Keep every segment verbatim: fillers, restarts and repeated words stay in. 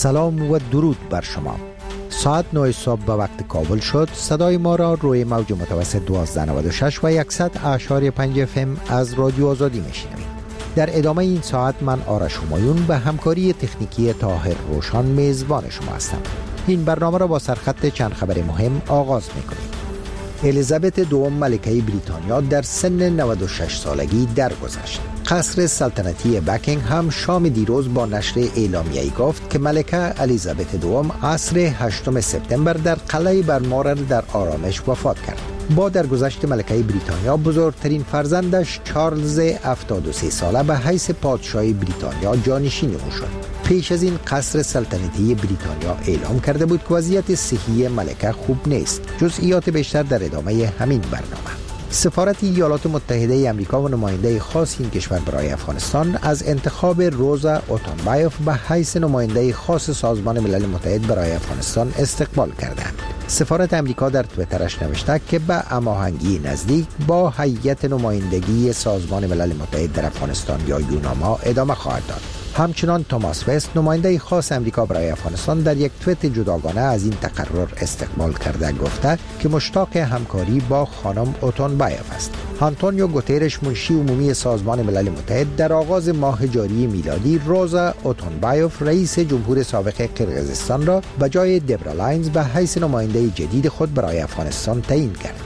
سلام و درود بر شما. ساعت نه صبح به وقت کابل شد. صدای ما را روی موج متوسط دوازده نود و شش و صد اعشاری پنج اف ام از رادیو آزادی میشنوید. در ادامه این ساعت من آرش همایون به همکاری تکنیکی طاهر روشان میزبان شما هستم. این برنامه را با سرخط چند خبر مهم آغاز میکنیم. الیزابت دوم ملکه بریتانیا در سن نود و شش سالگی درگذشت. قصر سلطنتی بکینگهام شام دیروز با نشر اعلامیه‌ای گفت که ملکه الیزابت دوم عصر هشتم سپتامبر در قلعه برمارل در آرامش وفات کرد. با درگذشت ملکه بریتانیا، بزرگترین فرزندش چارلز هفتاد و سه ساله به حیث پادشاه بریتانیا جانشین او شد. پیش از این قصر سلطنتی بریتانیا اعلام کرده بود که وضعیت صحی ملکه خوب نیست. جزئیات بیشتر در ادامه همین برنامه. سفارت ایالات متحده آمریکا و نماینده خاص این کشور برای افغانستان از انتخاب روزا اوتونبایوف به حیث نماینده خاص سازمان ملل متحد برای افغانستان استقبال کردند. سفارت آمریکا در توییترش نوشته که به هماهنگی نزدیک با هیئت نمایندگی سازمان ملل متحد در افغانستان یا یوناما ادامه خواهد داد. همچنان توماس وست، نماینده خاص آمریکا برای افغانستان، در یک توییت جداگانه از این تقرر استقبال کرده گفته که مشتاق همکاری با خانم اوتونبایوف است. آنتونیو گوترش، منشی عمومی سازمان ملل متحد، در آغاز ماه جاری میلادی روزا اوتونبایوف رئیس جمهور سابق قرقیزستان را به جای دبرا لاینز به حیث نماینده جدید خود برای افغانستان تعیین کرد.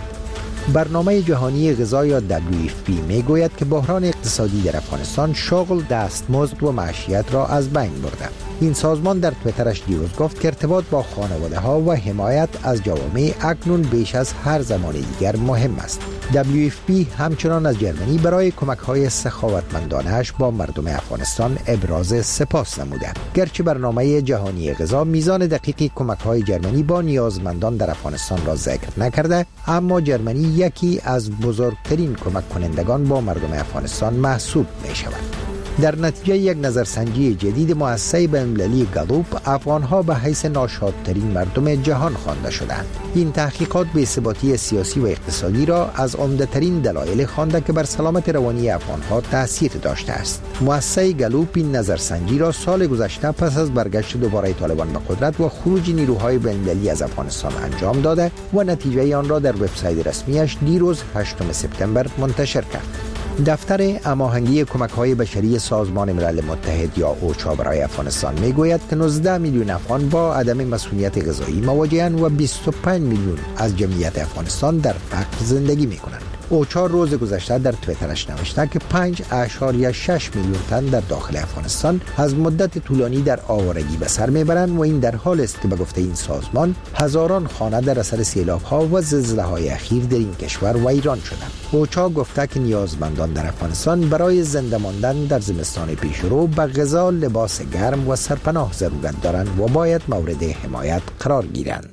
برنامه جهانی غذا یا دبلیو اف پی می گوید که بحران اقتصادی در افغانستان شغل، دستمزد و معیشت را از بین برده. این سازمان در توییترش دیروز گفت که ارتباط با خانواده ها و حمایت از جوامع اکنون بیش از هر زمان دیگر مهم است. دبلیو اف پی همچنان از جرمنی برای کمک های سخاوتمندانه‌اش با مردم افغانستان ابراز سپاس نموده. گرچه برنامه جهانی غذا میزان دقیق کمک های جرمنی با نیازمندان در افغانستان را ذکر نکرده، اما جرمنی یکی از بزرگترین کمک کنندگان با مردم افغانستان محسوب می شود. در نتیجه یک نظرسنجی جدید مؤسسه بین‌المللی گالوپ، افغان‌ها به حیث ناشادترین مردم جهان خوانده شدند. این تحقیقات بی‌ثباتی سیاسی و اقتصادی را از عمده‌ترین دلایل خوانده که بر سلامت روانی افغان‌ها تأثیر داشته است. مؤسسه گالوپ این نظرسنجی را سال گذشته پس از برگشت دوباره طالبان به قدرت و خروج نیروهای بین‌المللی از افغانستان انجام داده و نتیجه آن را در وبسایت رسمیش دیروز هشتم سپتامبر منتشر کرد. دفتر هماهنگی کمک‌های بشری سازمان ملل متحد یا اوچا برای افغانستان میگوید که نوزده میلیون افغان با عدم مسئولیت غذایی مواجه‌اند و بیست و پنج میلیون از جمعیت افغانستان در فقر زندگی می‌کنند. اوچا روز گذشته در توییترش نوشته که پنج اعشاری شش میلیون تن در داخل افغانستان از مدت طولانی در آوارگی به سر میبرند و این در حال است که به گفته این سازمان هزاران خانه در اثر سیلاب‌ها و زلزله‌های اخیر در این کشور ویران شدند. اوچا گفته که نیازمندان در افغانستان برای زنده ماندن در زمستان پیشرو به غذا، لباس گرم و سرپناه ضرورت دارند و باید مورد حمایت قرار گیرند.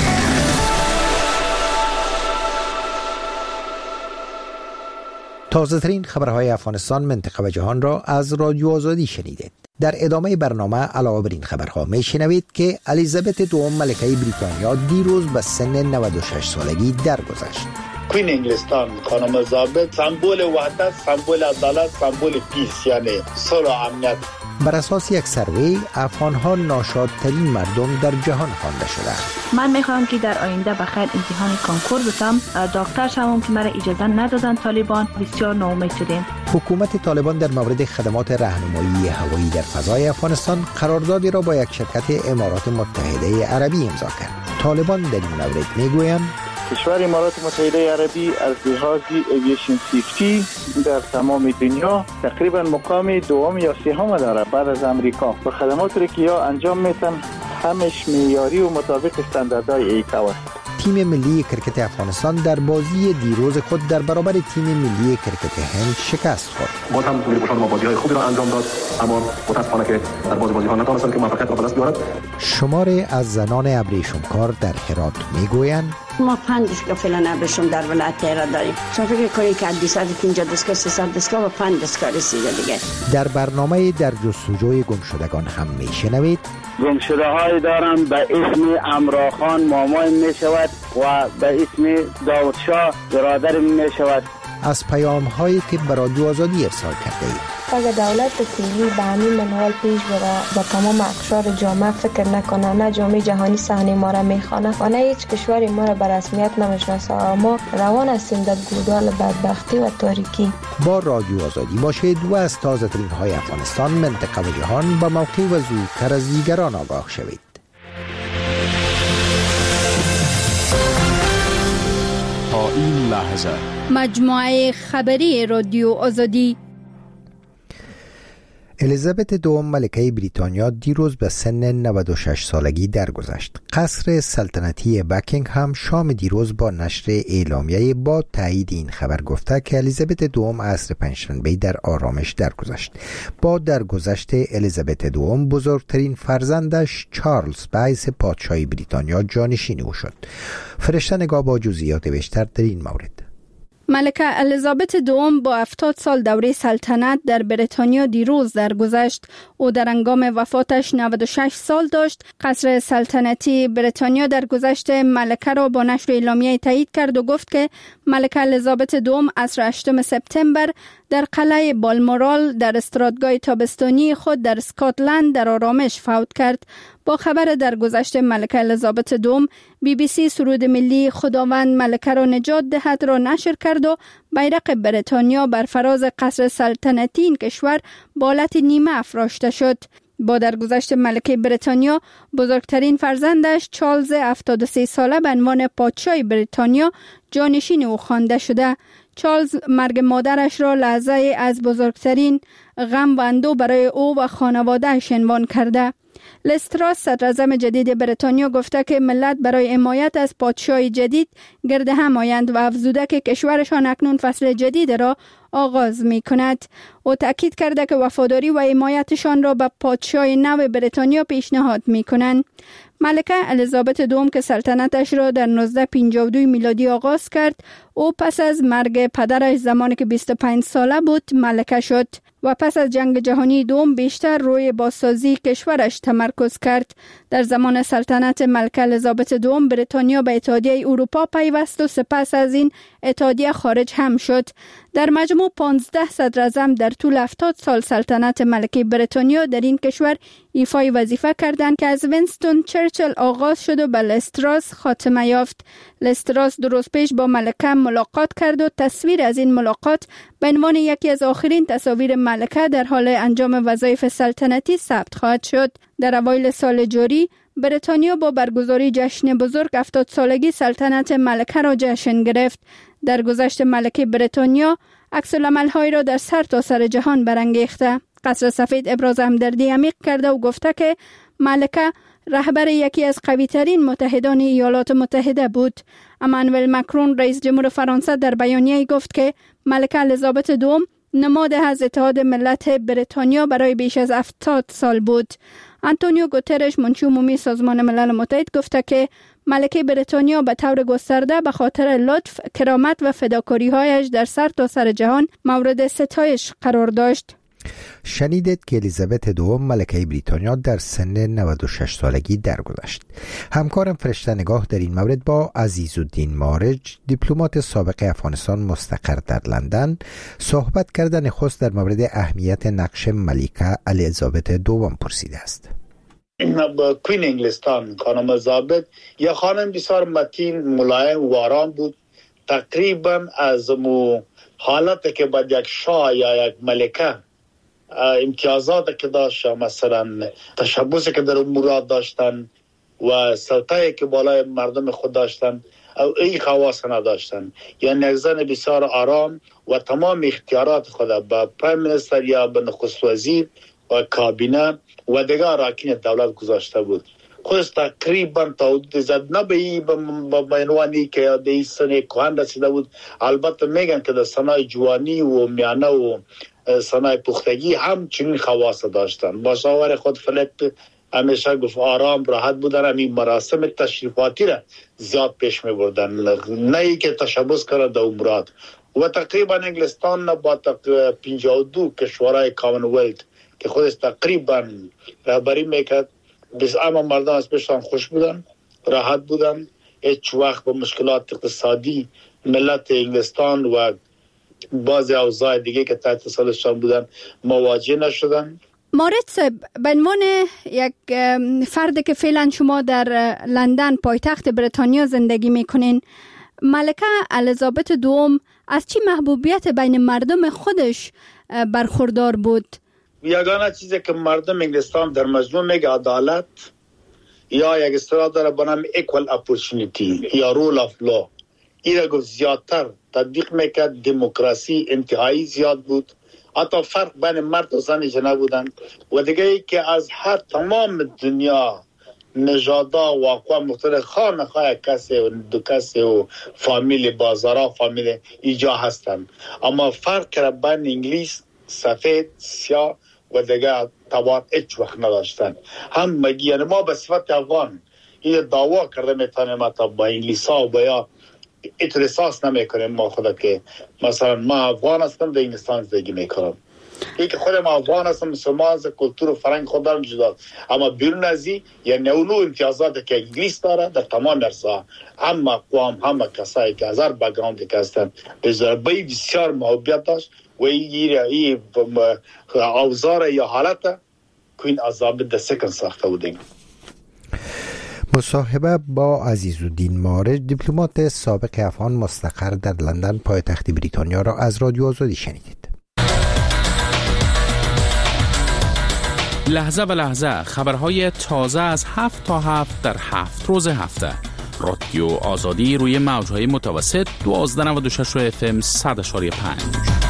تازه ترین خبرهای افغانستان، منطقه و جهان را از رادیو آزادی شنیدید. در ادامه برنامه علاوه بر این خبرها می شنوید که الیزابت دوم ملکه بریتانیا دیروز به سن نود و شش سالگی درگذشت. کوین انگلستان خانم الیزابت سمبل وحدت، سمبل عدالت، سمبل پیس، یعنی صلح و امنیت. بر اساس یک سروی، افغان‌ها ناشادترین مردم در جهان خوانده شدند. من میخوام که در آینده بخیر امتحان کنکور بتم. دکتر شوم که مرا اجازه ندادن طالبان، بسیار ناامید شدیم. حکومت طالبان در مورد خدمات راهنمایی هوایی در فضای افغانستان قراردادی را با یک شرکت امارات متحده عربی امضا کرد. طالبان در این مورد میگویند کشور امارات متحده عربی از لحاظ ایوییشن سیفتی در تمام دنیا تقریبا مقام دوم یا سوم داره بعد از امریکا و خدماتی که یا انجام میتن همش معیاری و مطابق استانداردهای ایکاو است. تیم ملی کرکت افغانستان در بازی دیروز خود در برابر تیم ملی کرکت هند شکست خورد. باز هم تیم پوشان ما بازی‌های خوبی را انجام داد، اما متأسفانه که در بازی بازی‌ها نتوانستند که موفقیت را به دست بیارند. شمار از زنان ابریشمکار در هرات میگویند ما پنج دستگاه فعلا ابریشم در ولایت هرات داریم. شما فکر کنید که دویست و پنجاه دستگاه، سیصد دستگاه و پنج دستگاه رسیده دیگه. در برنامه در جستجوی گمشدگان هم میشنوید گمشده های دارم به اسم امراخان مامان می شود و به اسم داودشاه برادر می شود. از پیام هایی که برای رادیو آزادی ارسال کرده اید. اگر دولت فعلی به همین منوال پیش بره با تمام اقشار جامعه فکر نکنه، نه جامعه جهانی صحنه ما را میخوانه و نه هیچ کشوری ما را به رسمیت نمیشناسه، ما روان هستیم در گودال بدبختی و تاریکی. با رادیو آزادی باشید و از تازه ترین های افغانستان، منطقه و جهان با موقع و زودتر از دیگران آگاه شوید. تا این لحظه مجموعه خبری رادیو آزادی. الیزابت دوم ملکه بریتانیا دیروز به سن نود و شش سالگی درگذشت. قصر سلطنتی بکینگهام شام دیروز با نشر اعلامیه با تایید این خبر گفته که الیزابت دوم عصر پنجشنبه در آرامش درگذشت. با درگذشت الیزابت دوم بزرگترین فرزندش چارلز به حیث پادشاه بریتانیا جانشین او شد. فرشته نگاه با جزئیات بیشتر در این مورد. ملکه الیزابت دوم با هفتاد سال دوره سلطنت در بریتانیا دیروز درگذشت. او در هنگام وفاتش نود و شش سال داشت. قصر سلطنتی بریتانیا در گذشت ملکه را با نشر اعلامیه تایید کرد و گفت که ملکه الیزابت دوم عصر هشتم سپتامبر در قلعه بالمورال در استرادگاه تابستانی خود در اسکاتلند در آرامش فوت کرد. با خبر درگذشت ملکه الیزابت دوم، بی بی سی سرود ملی خداوند ملکه را نجات دهد را نشر کرد و بیرق بریتانیا بر فراز قصر سلطنتی این کشور با حالت نیمه افراشته شد. با درگذشت ملکه بریتانیا، بزرگترین فرزندش چارلز هفتاد و سه ساله به عنوان پادشاه بریتانیا جانشین او خوانده شده. چارلز مرگ مادرش را لحظه از بزرگترین غم و اندوه برای او و خانواده‌اش عنوان کرده. لیز تراس صدراعظم جدید بریتانیا گفته که ملت برای حمایت از پادشاه جدید گرد هم آیند و افزوده که کشورشان اکنون فصل جدید را آغاز می کند. او تأکید کرده که وفاداری و حمایتشان را به پادشاه نو بریتانیا پیشنهاد می کنند. ملکه الیزابت دوم که سلطنتش را در نوزده پنجاه و دو میلادی آغاز کرد، او پس از مرگ پدرش زمانی که بیست و پنج ساله بود ملکه شد و پس از جنگ جهانی دوم بیشتر روی بازسازی کشورش تمرکز کرد. در زمان سلطنت ملکه الیزابت دوم بریتانیا به اتحادیه اروپا پیوست و سپس از این اتحادیه خارج هم شد. در مجموع پانزده صدراعظم در طول هفتاد سال سلطنت ملکه بریتانیا در این کشور ایفای وظیفه کردند که از وینستون چرچل آغاز شد و به لیز تراس خاتمه یافت. لیز تراس دو روز پیش با ملکه ملاقات کرد و تصویر از این ملاقات به عنوان یکی از آخرین تصاویر ملکه در حال انجام وظایف سلطنتی ثبت خواهد شد. در اوایل سال جاری بریتانیا با برگزاری جشن بزرگ هفتاد سالگی سلطنت ملکه را جشن گرفت. در گذشت ملکه بریتانیا عکس‌العمل‌هایی را در سر تا سر جهان برانگیخته. قصر سفید ابراز همدردی عمیق کرده و گفته که ملکه رهبر یکی از قوی‌ترین متحدان ایالات متحده بود. امانوئل مکرون رئیس جمهور فرانسه در بیانیه‌ای گفت که ملکه الیزابت دوم نماد از اتحاد ملت بریتانیا برای بیش از هفتاد سال بود. آنتونیو گوترش منشی عمومی سازمان ملل متحد گفته که ملکه بریتانیا به طور گسترده به خاطر لطف، کرامت و فداکاری‌هایش در سر تا سر جهان مورد ستایش قرار داشت. شنیدید که الیزابت دوم ملکه بریتانیا در سن نود و شش سالگی درگذشت. همکارم فرشته نگاه در این مورد با عزیزالدین مارج، دیپلمات سابق افغانستان مستقر در لندن، صحبت کردن نخست در مورد اهمیت نقش ملکه الیزابت دوم پرسیده است. کوین انگلستان خانم الیزابت یک خانم بسیار متین، ملایم و آرام بود. تقریبا از مو حالت که بعد یک شاه یا یک ملکه امتیازات که داشت، مثلا تشبوسی که در امورات داشتن و سلطه‌ای که بالای مردم خود داشتن، این خواص نداشتن. یعنی یک زن بسیار آرام و تمام اختیارات خود به پرایم منستر یا به نخست وزیر و کابینه و دیگر اراکین دولت گذاشته بود. خودش تقریبا تا حدود زد نه به این به عنوانی که در این سن کهن رسیده بود. البته میگن که در سنای جوانی و میانه و سنای پختگی هم چنین خواص داشتن. با شاور خود فلیپ همیشه گفت آرام راحت بودن، همین مراسم تشریفاتی را زیاد پیش می بردن، نه ای که تشبوس کرد در امورات. و تقریبا انگلستان با پنجاه و دو کشورهای کامنولت که خودش تقریبا رهبری میکرد، بس اما مردم از پیشان خوش بودن، راحت بودن، هیچ وقت با مشکلات اقتصادی ملت انگلستان و بعضی اوضاع دیگه که تحت تسلطشان بودن مواجه نشدن. مارد صاحب، به عنوان یک فرد که فعلا شما در لندن پایتخت بریتانیا زندگی میکنین، ملکه الیزابت دوم از چی محبوبیت بین مردم خودش برخوردار بود؟ یگانه چیزی که مردم انگلستان در مجموع میگه عدالت، یا یک اصطلاح داره به نام equal opportunity یا rule of law، این را زیادتر تطبیق میکرد. دموکراسی انتهایی زیاد بود، حتی فرق بین مرد و زنش نبودن. و دیگه ای که از هر تمام دنیا نژادا و اقوام مختلف خانه خواه کسی و دو کسی و فامیل بازارا فامیل ایجا هستن، اما فرق را بین انگلیس سفید سیاه و دیگه تبار هیچ وقت نداشتن. هم مگی یعنی ما به صفت افغان این دعوا کرده میتونیم تا با انگلیس ها و بایا ایتر احساس نمیکنیم ما خدا که مثلا ما افغان هستم در انگلستان زندگی میکنم، این که خودم افغان هستم مسلمان از کلتور و فرهنگ خودم جدا، اما بیرون از این یعنی اونو امتیازاتی که انگلیس داره در تمام ارزا، هم اقوام هم کسایی که از هر بک‌گراندی که هستن به ضربه بسیار محبت داشت. و این این اوزار یا حالت که این عذاب در سکن ساخته بودیم. مصاحبه با عزیزالدین مارد، دیپلمات سابق افغان مستقر در لندن پایتخت بریتانیا را از رادیو آزادی شنیدید. لحظه به لحظه خبرهای تازه از هفت تا هفت در هفت روز هفته. رادیو آزادی روی موجهای متوسط دوازده نود و شش اف ام صد اشاری پنج.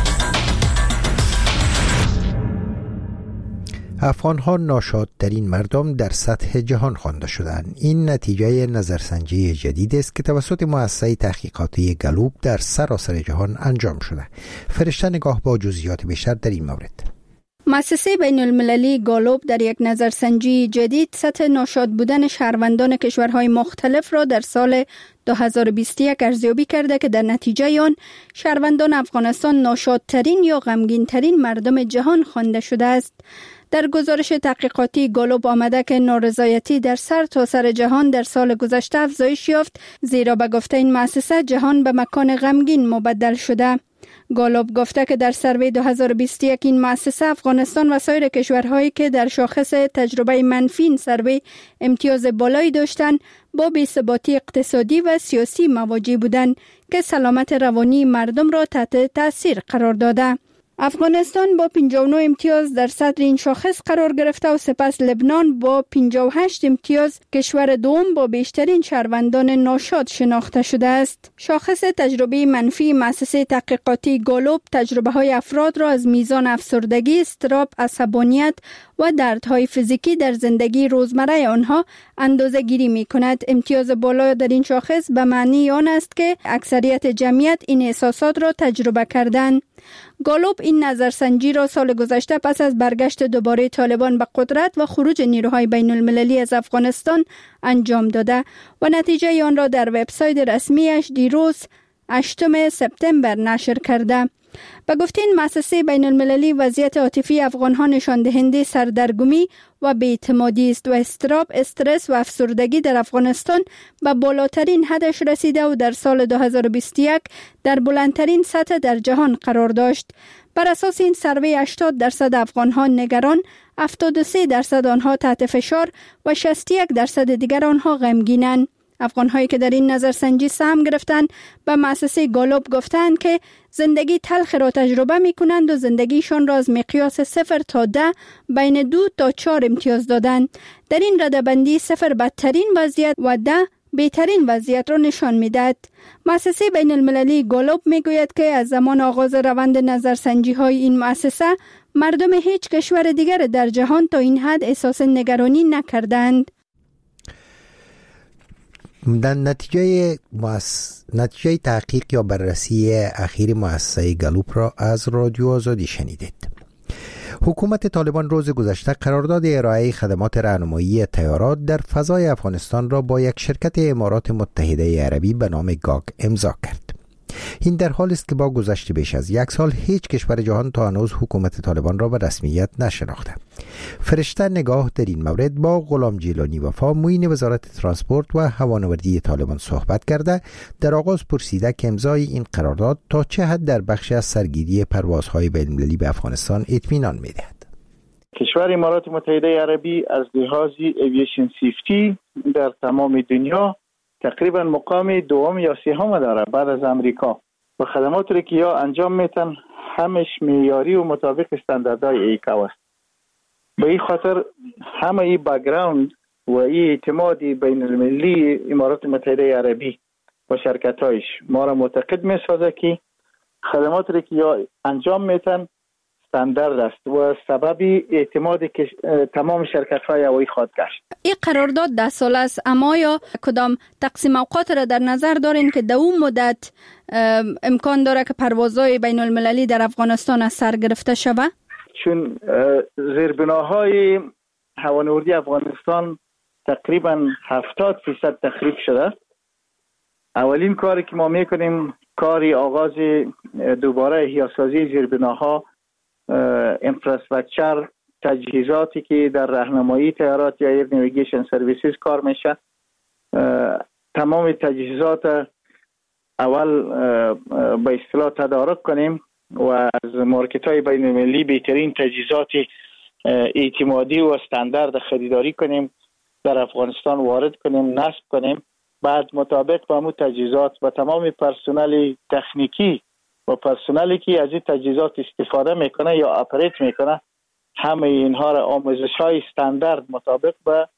افغان‌ها ناشادترین مردم در سطح جهان خوانده شدند. این نتیجه نظرسنجی جدید است که توسط مؤسسه تحقیقاتی گالوب در سراسر جهان انجام شده. فرشته نگاه با جزئیات بیشتر در این مورد. مؤسسه بین المللی گالوب در یک نظرسنجی جدید سطح ناشاد بودن شهروندان کشورهای مختلف را در سال دو هزار و بیست و یک ارزیابی کرده که در نتیجه آن شهروندان افغانستان ناشادترین یا غمگین‌ترین مردم جهان خوانده شده است. در گزارش تحقیقاتی گالوب آمده که نارضایتی در سر تا سر جهان در سال گذشته افزایش یافت، زیرا به گفته این مؤسسه جهان به مکان غمگین مبدل شده. گالوب گفته که در سروی دو هزار و بیست و یک این مؤسسه افغانستان و سایر کشورهایی که در شاخص تجربه منفی این سروی امتیاز بالایی داشتند با بی‌ثباتی اقتصادی و سیاسی مواجه بودند که سلامت روانی مردم را تحت تاثیر قرار داده. افغانستان با پنجاه و نه امتیاز در صدر این شاخص قرار گرفته و سپس لبنان با پنجاه و هشت امتیاز کشور دوم با بیشترین شهروندان ناشاد شناخته شده است. شاخص تجربه منفی مؤسسه تحقیقاتی گالوب تجربه های افراد را از میزان افسردگی، اضطراب، عصبانیت و دردهای فیزیکی در زندگی روزمره آنها اندازه گیری می کند. امتیاز بالا در این شاخص به معنی آن است که اکثریت جمعیت این احساسات را تجربه کردند. گالوب این نظرسنجی را سال گذشته پس از برگشت دوباره طالبان به قدرت و خروج نیروهای بین المللی از افغانستان انجام داده و نتیجه آن را در وبسایت رسمیش دیروز هشتم سپتامبر نشر کرده. به گفته این مؤسسه بین المللی وضعیت عاطفی افغانها نشان دهنده سردرگمی و بی‌اعتمادی است و اضطراب، استرس و افسردگی در افغانستان به بالاترین حدش رسیده و در سال دو هزار و بیست و یک در بلندترین سطح در جهان قرار داشت. بر اساس این سروی هشتاد درصد افغانها نگران، هفتاد و سه درصد آنها تحت فشار و شصت و یک درصد دیگر آنها غمگینند. افغان‌هایی که در این نظرسنجی سهم گرفتند به مؤسسه گالوب گفتند که زندگی تلخ را تجربه می‌کنند و زندگیشان را از مقیاس صفر تا ده بین دو تا چهار امتیاز دادند. در این رده‌بندی صفر بدترین وضعیت و ده بهترین وضعیت را نشان می‌دهد. مؤسسه بین المللی گالوب می‌گوید که از زمان آغاز روند نظرسنجی‌های این مؤسسه مردم هیچ کشور دیگر در جهان تا این حد احساس نگرانی نکردند. در نتیجه مؤس... نتیجه تحقیق یا بررسی اخیر مؤسسه گالوب را از رادیو آزادی شنیدید. حکومت طالبان روز گذشته قرارداد ارائه خدمات راهنمایی طیارات در فضای افغانستان را با یک شرکت امارات متحده عربی به نام گاگ امضا کرد. این در حالی است که با گذشت بیش از یک سال هیچ کشور جهان تا هنوز حکومت طالبان را به رسمیت نشناخته. فرشته نگاه در این مورد با غلام جیلانی وفا معین وزارت ترانسپورت و هوانوردی طالبان صحبت کرده در آغاز پرسیده که امضای این قرارداد تا چه حد در بخش از سرگیری پروازهای بین‌المللی به افغانستان اطمینان می‌دهد. کشور امارات متحده عربی از لحاظ ایوییشن سیفتی در تمام دنیا تقریبا مقام دوم یا سوم داره بعد از امریکا و خدماتی را که یا انجام میتن همش معیاری و مطابق استانداردهای ایکاو است. به این خاطر همه این بک‌گراند و این اعتماد بین المللی امارات متحده عربی و شرکتایش ما را معتقد میسازه که خدماتی را که یا انجام میتن استاندارد است و سبب اعتماد که تمام شرکت‌های هوایی خواهد گشت. این قرارداد ده سال است، اما یا کدام تقسیم اوقات را در نظر دارین که در اون مدت امکان داره که پروازهای بین المللی در افغانستان از سر گرفته شود؟ چون زیربناهای هوانوردی افغانستان تقریبا هفتاد فیصد تخریب شده. اولین کاری که ما میکنیم کاری آغاز دوباره احیاسازی زیربناها، انفراستراکچر، تجهیزاتی که در راهنمایی طیارات یا ایر نیویگیشن سرویسز کار میشه، تمام تجهیزات اول به اصطلاح تدارک کنیم و از مارکت های بین المللی بهترین تجهیزات اعتمادی و استاندارد خریداری کنیم، در افغانستان وارد کنیم، نصب کنیم. بعد مطابق با همون تجهیزات و تمام پرسنل تکنیکی و پرسنلی که از این تجهیزات استفاده میکنه یا اپریت میکنه، همه اینها را آموزش های استاندارد مطابق به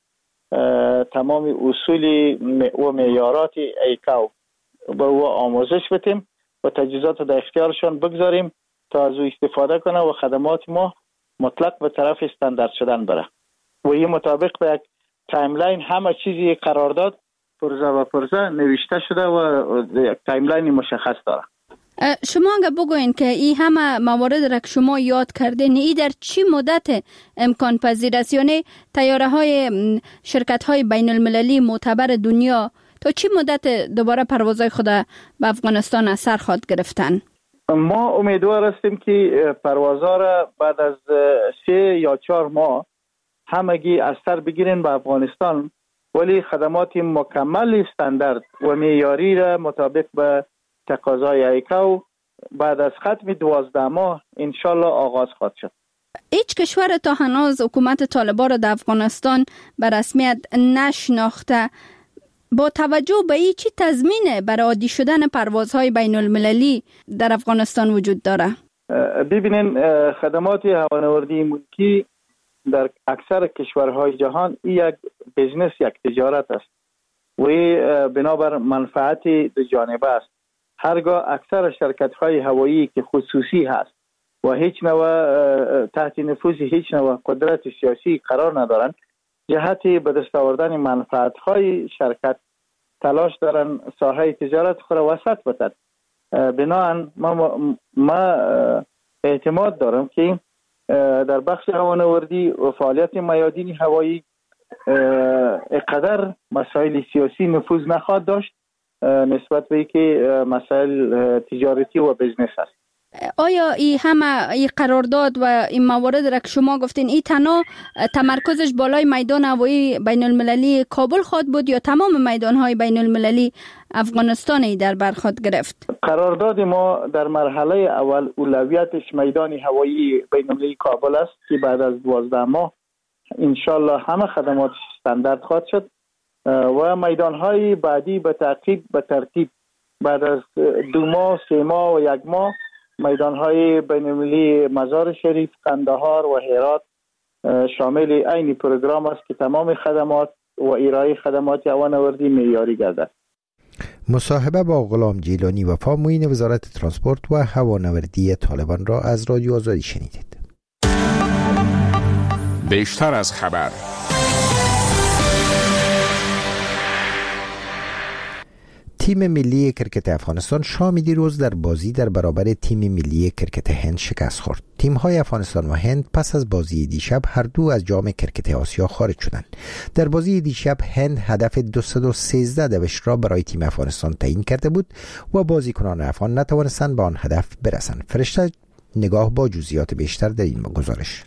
تمام اصول و معیارات ایکاو به او آموزش بدیم و تجهیزات در اختیارشان بگذاریم تا از او استفاده کنه و خدمات ما مطلق به طرف استاندارد شدن بره. و این مطابق به یک تایملاین همه چیزی قرارداد پرزه و پرزه نوشته شده و یک تایملاین مشخص داره. شما اگه بگوین که این همه موارد را که شما یاد کردین، این در چی مدت امکان پذیر است؟ یعنی طیاره های شرکت های بین المللی معتبر دنیا تا چی مدت دوباره پروازهای خود به افغانستان از سر خواهد گرفتن؟ ما امیدوار هستیم که پروازها را بعد از سه یا چهار ماه همگی از سر بگیرین به افغانستان، ولی خدمات مکمل استاندارد و معیاری را مطابق به تقاضای ایکاو بعد از ختم دوازده ماه انشالله آغاز خواهد شد. هیچ کشور تا هنوز حکومت طالبان را در افغانستان به رسمیت نشناخته. با توجه به این چی تضمین برای عادی شدن پروازهای بین المللی در افغانستان وجود داره؟ ببینین خدمات هوانوردی ملکی در اکثر کشورهای جهان یک بزنس، یک تجارت است و بنابر منفعت دو جانبه است. هرگاه اکثر شرکت‌های هوایی که خصوصی هست و هیچ نوع تحت نفوذ هیچ نوع قدرت سیاسی قرار ندارند، جهت به دست آوردن منفعت‌های شرکت تلاش دارن ساحه تجارت خود را وسط بتد. بنابراین ما, ما اعتماد دارم که در بخش هوانوردی و فعالیت میادین هوایی اقدر مسائل سیاسی نفوذ نخواهد داشت نسبت به اینکه مسائل تجارتی و بزنس است. آیا این همه این قرارداد و این موارد را که شما گفتین این تنها تمرکزش بالای میدان هوایی بین المللی کابل خواهد بود یا تمام میدان های بین المللی افغانستان در بر خواهد گرفت؟ قرارداد ما در مرحله اول اولویتش میدان هوایی بین المللی کابل است که بعد از دوازده ماه انشالله همه خدمات استاندارد خواهد شد و میدان های بعدی به تعقیب به ترتیب بعد از دو ماه، سه ماه و یک ماه میدان های بین المللی مزار شریف، قندهار و هرات شامل این پروگرام است که تمام خدمات و ارائه خدمات هوانوردی معیاری گردد. مصاحبه با غلام جیلانی وفا معین وزارت ترانسپورت و هوانوردی طالبان را از رادیو آزادی شنیدید. بیشتر از خبر. تیم ملی کرکت افغانستان شام دیروز در بازی در برابر تیم ملی کرکت هند شکست خورد. تیم‌های افغانستان و هند پس از بازی دیشب هر دو از جام کرکت آسیا خارج شدند. در بازی دیشب هند هدف دویست و سیزده دوش را برای تیم افغانستان تعیین کرده بود و بازیکنان افغان نتوانستند به آن هدف برسند. فرشته نگاه با جزئیات بیشتر در این گزارش.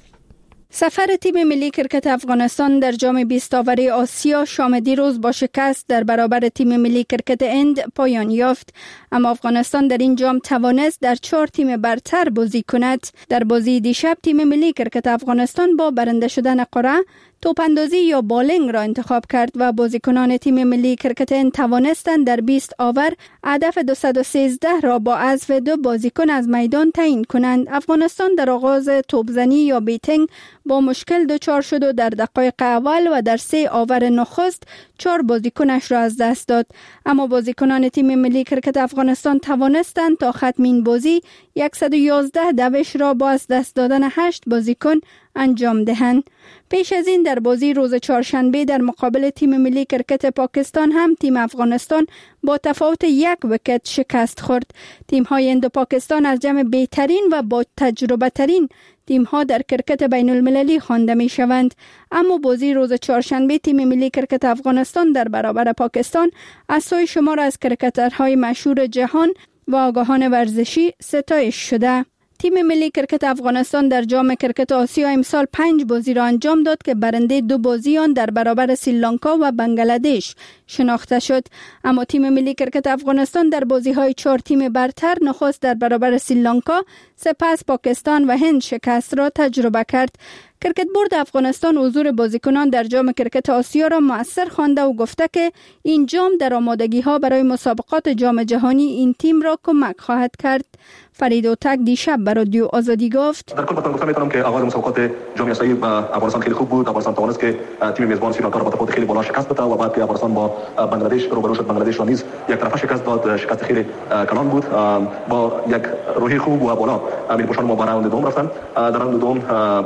سفر تیم ملی کرکت افغانستان در جام بیست آوری آسیا شام دیروز با شکست در برابر تیم ملی کرکت هند پایان یافت، اما افغانستان در این جام توانست در چهار تیم برتر بازی کند. در بازی دیشب تیم ملی کرکت افغانستان با برنده شدن قرعه توپاندازی یا بالینگ را انتخاب کرد و بازیکنان تیم ملی کرکت هند توانستند در بیست آور هدف دویست و سیزده را با حذف دو بازیکن از میدان تعیین کنند. افغانستان در آغاز توپزنی یا بیتینگ با مشکل دچار شد و در دقایق اول و در سه آور نخست چهار بازیکنش را از دست داد، اما بازیکنان تیم ملی کرکت افغانستان توانستند تا ختم این بازی صد و یازده دوش را با از دست دادن هشت بازیکن انجام دهند. پیش از این در بازی روز چهارشنبه در مقابل تیم ملی کرکت پاکستان هم تیم افغانستان با تفاوت یک ویکت شکست خورد. تیم های هند و پاکستان از جمع بهترین و با تجربه ترین تیم ها در کرکت بین المللی خوانده می شوند، اما بازی روز چهارشنبه تیم ملی کرکت افغانستان در برابر پاکستان از سوی شمار از کرکترهای مشهور جهان و آگاهان ورزشی ستایش شده. تیم ملی کرکت افغانستان در جام کرکت آسیا امسال پنج بازی را انجام داد که برنده دو بازی آن در برابر سریلانکا و بنگلادش شناخته شد، اما تیم ملی کرکت افغانستان در بازی‌های چهار تیم برتر نخست در برابر سریلانکا، سپس پاکستان و هند شکست را تجربه کرد. کرکت بورد افغانستان حضور بازیکنان در جام کرکت آسیا را مؤثر خوانده و گفته که این جام در آمادگی‌ها برای مسابقات جام جهانی این تیم را کمک خواهد کرد. فرید اوتک دیشب به رادیو آزادی گفت: در کل بطن گفتم میتونم که آغاز مسابقات جام آسیایی با افغانستان خیلی خوب بود. افغانستان توانست که تیم میزبان سریلانکا را با تفاوت خیلی بالا شکست بده و بعد که افغانستان با بنگلادش روبرو شد، بنگلادش را نیز یک طرفه شکست داد. شکست خیلی کلان بود. با یک روحی خوب و بالا ملی پوشان ما به راند دوم رفتن. در راند دوم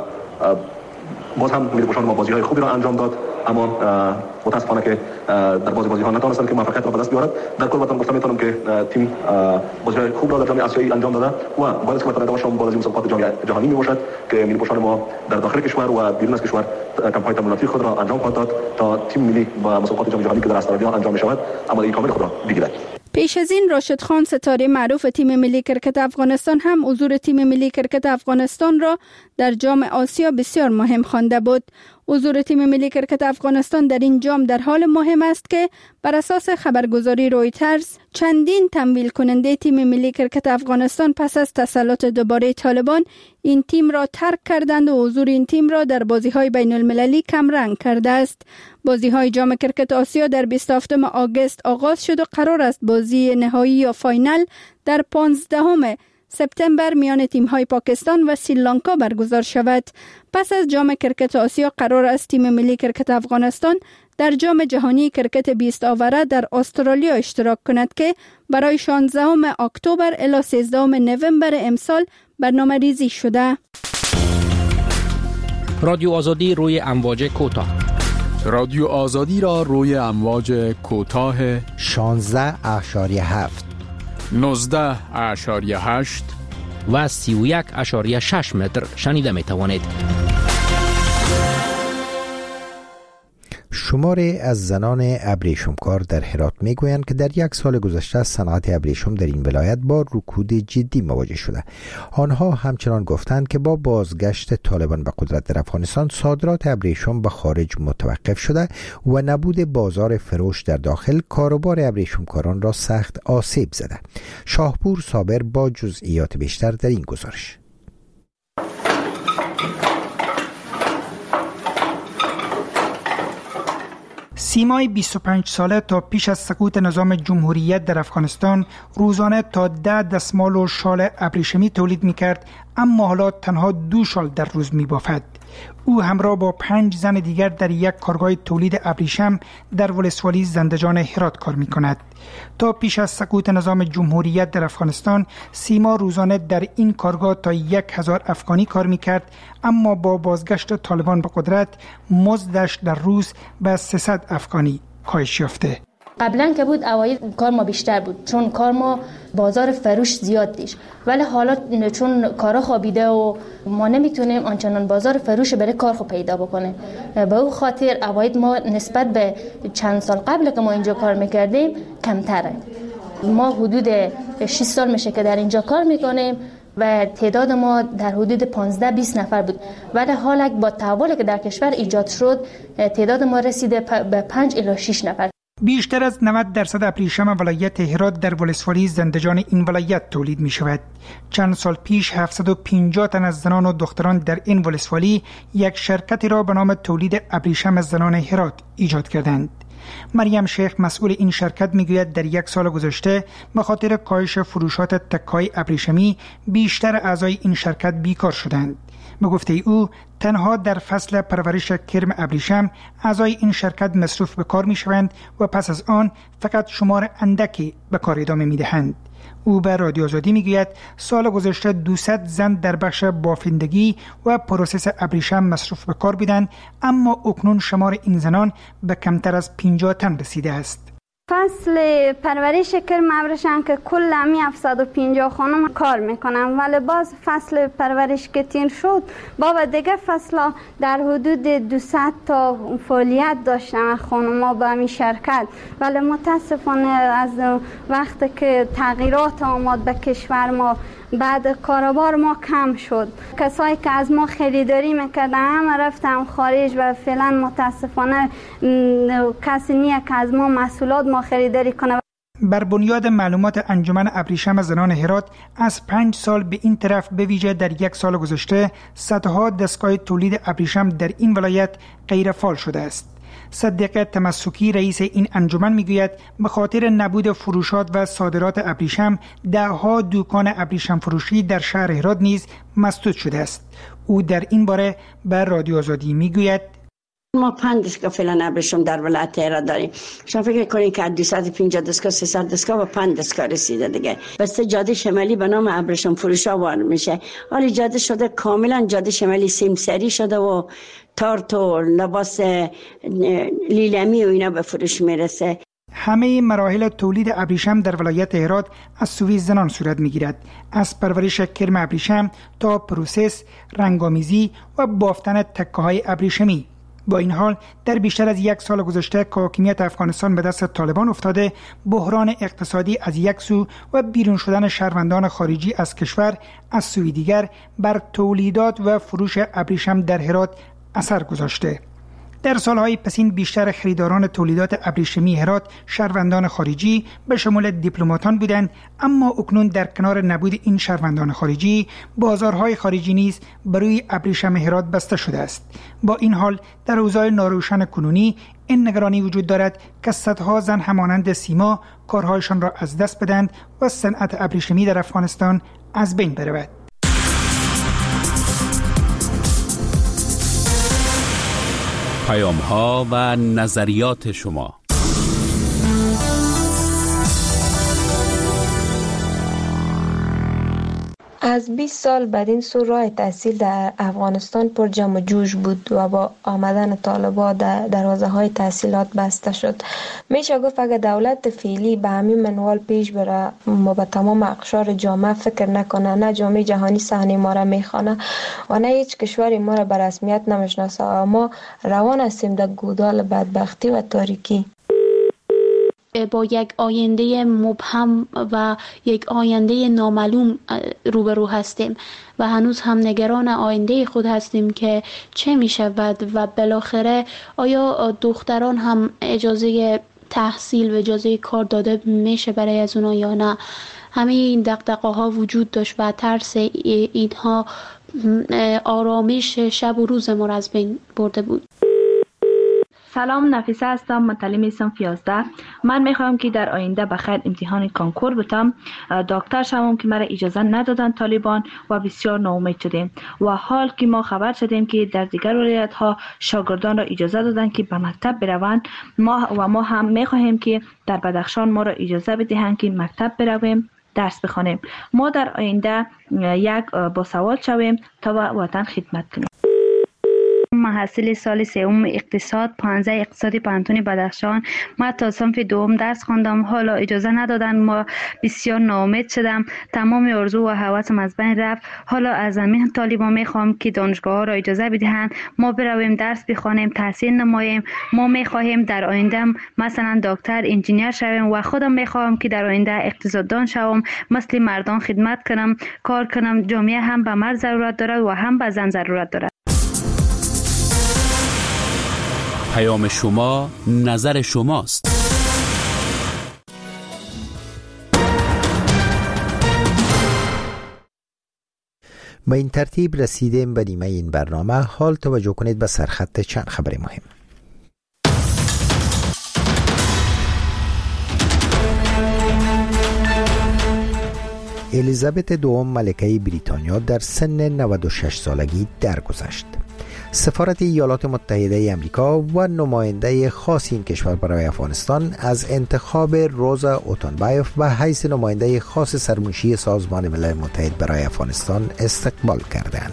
باز هم ملی پوشان ما بازی‌های خوبی را انجام داد، اما متاسفانه که در بازی بازی‌ها نتوانستن که موفقیت را به دست بیارند. در کل بطن گفتم میتونم که تیم بازی‌های خوب را در جام آسیایی انجام داده و باید که بتونه باشم بازی مسابقات جام جهانی میباشد که ملی پوشان ما در داخل کشور و بیرون از کشور کمپاین تمریناتی خود را انجام خواهد داد تا تیم ملی با مسابقات جام جهانی که در استرالیا انجام می‌شود آمادگی کامل خود را بگیرد. پیش از این راشد خان ستاره معروف تیم ملی کرکت افغانستان هم حضور تیم ملی کرکت افغانستان را در جام آسیا بسیار مهم خوانده بود. حضور تیم ملی کرکت افغانستان در این جام در حال مهم است که بر اساس خبرگزاری رویترز چندین تمویل کننده تیم ملی کرکت افغانستان پس از تسلط دوباره طالبان این تیم را ترک کردند و حضور این تیم را در بازی‌های بین المللی کم رنگ کرده است. بازی‌های جام کرکت آسیا در بیست و هفتم آگوست آغاز شد و قرار است بازی نهایی یا فاینال در پانزدهم سپتامبر میان تیم‌های پاکستان و سریلانکا برگزار شود. پس از جام کرکت آسیا قرار است تیم ملی کرکت افغانستان در جام جهانی کرکت بیست آوره در استرالیا اشتراک کند که برای شانزدهم اکتبر الی سیزدهم نوامبر امسال برنامه ریزی شده. رادیو آزادی روی امواج کوتاه. رادیو آزادی را روی امواج کوتاه شانزده اشاریه هفت، نوزده اشاریه هشت و سی و یک اشاریه شش متر شنیده می توانید. شماری از زنان ابریشمکار در هرات میگویند که در یک سال گذشته صنعت ابریشم در این ولایت با رکود جدی مواجه شده. آنها همچنان گفتند که با بازگشت طالبان به قدرت در افغانستان صادرات ابریشم به خارج متوقف شده و نبود بازار فروش در داخل کاروبار ابریشمکاران را سخت آسیب زده. شاهپور صابر با جزئیات بیشتر در این گزارش. سیمای بیست و پنج ساله تا پیش از سقوط نظام جمهوریت در افغانستان روزانه تا ده دستمال و شال ابریشمی تولید می‌کرد، اما حالا تنها دو شال در روز می‌بافد. او همراه با پنج زن دیگر در یک کارگاه تولید ابریشم در ولسوالی زندجان هرات کار می‌کند. تا پیش از سقوط نظام جمهوریت در افغانستان سیما روزانه در این کارگاه تا یک هزار افغانی کار می‌کرد، اما با بازگشت طالبان به قدرت مزدش در روز به سیصد افغانی کاهش یافته. قبلا که بود اواید کار ما بیشتر بود چون کار ما بازار فروش زیاد دیش، ولی حالا چون کارا خوابیده و ما نمیتونیم آنچنان بازار فروش برای کار خو پیدا بکنیم، به او خاطر اواید ما نسبت به چند سال قبل که ما اینجا کار میکردیم کمتره. ما حدود شش سال میشه که در اینجا کار میکنیم و تعداد ما در حدود پانزده بیست نفر بود، ولی حالا با تحولی که در کشور ایجاد شد تعداد ما رسیده به پنج الی شش نفر. بیشتر از نود درصد ابریشم ولایت هرات در ولسوالی زندجان این ولایت تولید می شود. چند سال پیش هفتصد و پنجاه تن از زنان و دختران در این ولسوالی یک شرکتی را به نام تولید ابریشم زنان هرات ایجاد کردند. مریم شیخ مسئول این شرکت میگوید در یک سال گذشته به خاطر کاهش فروشات تکه‌های ابریشمی بیشتر اعضای این شرکت بیکار شدند. به گفته او تنها در فصل پرورش کرم ابریشم اعضای این شرکت مصروف به کار میشوند و پس از آن فقط شمار اندکی به کار ادامه میدهند. او به رادیو آزادی میگوید سال گذشته دویست زن در بخش بافندگی و پروسس ابریشم مصروف به کار بودند، اما اکنون شمار این زنان به کمتر از پنجاه تن رسیده است. فصل پرورش کرم ابریشم که کل همی هفتصد و پنجاه خانم کار میکنم، ولی باز فصل پرورش که تیر شد بابا دیگه فصل در حدود دویست تا فعالیت داشتن خانم‌ها به همین شرکت، ولی متاسفانه از وقتی که تغییرات آمد به کشور ما بعد کاروبار ما کم شد. کسایی که از ما خریداری میکردن همه رفتن خارج و فعلا متاسفانه کسی نیه که از ما محصولات ما خریداری کنه. بر بنیاد معلومات انجمن ابریشم زنان هرات از پنج سال به این طرف به ویژه در یک سال گذشته صدها دستگاه تولید ابریشم در این ولایت غیر فعال شده است. صدیق تمسکی رئیس این انجمن میگوید به خاطر نبود فروشات و صادرات ابریشم دهها دکان ابریشم فروشی در شهر هرات نیز مسدود شده است. او در این باره به رادیو آزادی میگوید ما پنج دستگاه فعلا ابریشم در ولایت هرات داریم. شما فکر کنید که دویست و پنجاه دستگاه سیصد دستگاه و پنج دستگاه رسیده دیگه. بس جاده شمالی به نام ابریشم فروشا وارد میشه. حالا جاده شده کاملا جاده شمالی سیمسری شده و تارت و لباس لیلمی و اینا به فروش میرسه. همه مراحل تولید ابریشم در ولایت هرات از سوی زنان صورت میگیرد، از پرورش کرم ابریشم تا پروسس، رنگامیزی و بافتن تکه های ابریشمی. با این حال در بیشتر از یک سال گذشته که حاکمیت افغانستان به دست طالبان افتاده، بحران اقتصادی از یک سو و بیرون شدن شهروندان خارجی از کشور از سوی دیگر بر تولیدات و فروش ابریشم در هرات اثر گذاشته. در سالهای پسین بیشتر خریداران تولیدات ابریشمی هرات شهروندان خارجی به شمول دیپلماتان بودند، اما اکنون در کنار نبود این شهروندان خارجی بازارهای خارجی نیز برای ابریشم هرات بسته شده است. با این حال در اوضاع ناروشن کنونی این نگرانی وجود دارد که صدها زن همانند سیما کارهایشان را از دست بدند و صنعت ابریشمی در افغانستان از بین برود. پیام ها و نظریات شما. از بیست سال بعد این سو راه تحصیل در افغانستان پر جمع و جوش بود و با آمدن طالبان در دروازه های تحصیلات بسته شد. میشه گفت اگر دولت فعلی به همین منوال پیش بره ما به تمام اقشار جامعه فکر نکنه، نه جامعه جهانی صحنه ما را میخوانه و نه هیچ کشوری ما را به رسمیت نمیشناسه، ما روان هستیم در گودال بدبختی و تاریکی. با یک آینده مبهم و یک آینده نامعلوم روبرو هستیم و هنوز هم نگران آینده خود هستیم که چه می شود و بالاخره آیا دختران هم اجازه تحصیل و اجازه کار داده میشه برای از اونا یا نه. همه این دغدغه ها وجود داشت و ترس اینها آرامش شب و روز ما را از بین برده بود. سلام، نفیسه هستم، متعلم صنف یازده. من میخوام که در آینده بخیر امتحان کنکور بتم، دکتر شوم که مرا اجازه ندادن طالبان و بسیار ناامید شدیم و حال که ما خبر شدیم که در دیگر ولایت ها شاگردان را اجازه دادن که به مکتب بروند، ما و ما هم میخواهیم که در بدخشان ما را اجازه بدهند که مکتب برویم درس بخوانیم. ما در آینده یک باسواد شویم تا وطن خدمت کنیم. محصل سال سوم اقتصاد پانزده اقتصادی پانتون بدخشان. ما تا صنف دوم درس خواندم، حالا اجازه ندادن، ما بسیار ناامید شدم، تمام آرزو و هوسم از بین رفت. حالا از همین طالبان میخوام که دانشگاه ها را اجازه بدهند ما برویم درس بخوانیم، تحصیل نماییم. ما میخواهیم در آینده مثلا دکتر، انجینیر شویم و خودم میخوام که در آینده اقتصاددان شوم، مثل مردان خدمت کنم، کار کنم. جامعه هم به مرد ضرورت دارد و هم به زن ضرورت دارد. پیام شما، نظر شماست. با این ترتیب رسیدیم به نیمه این برنامه. حال توجه کنید به سرخط چند خبر مهم. الیزابت دوم ملکه بریتانیا در سن نود و شش سالگی درگذشت. سفارت ایالات متحده آمریکا و نماینده خاص این کشور برای افغانستان از انتخاب روزا اوتونبایوف به حیث نماینده خاص سرمنشی سازمان ملل متحد برای افغانستان استقبال کردند.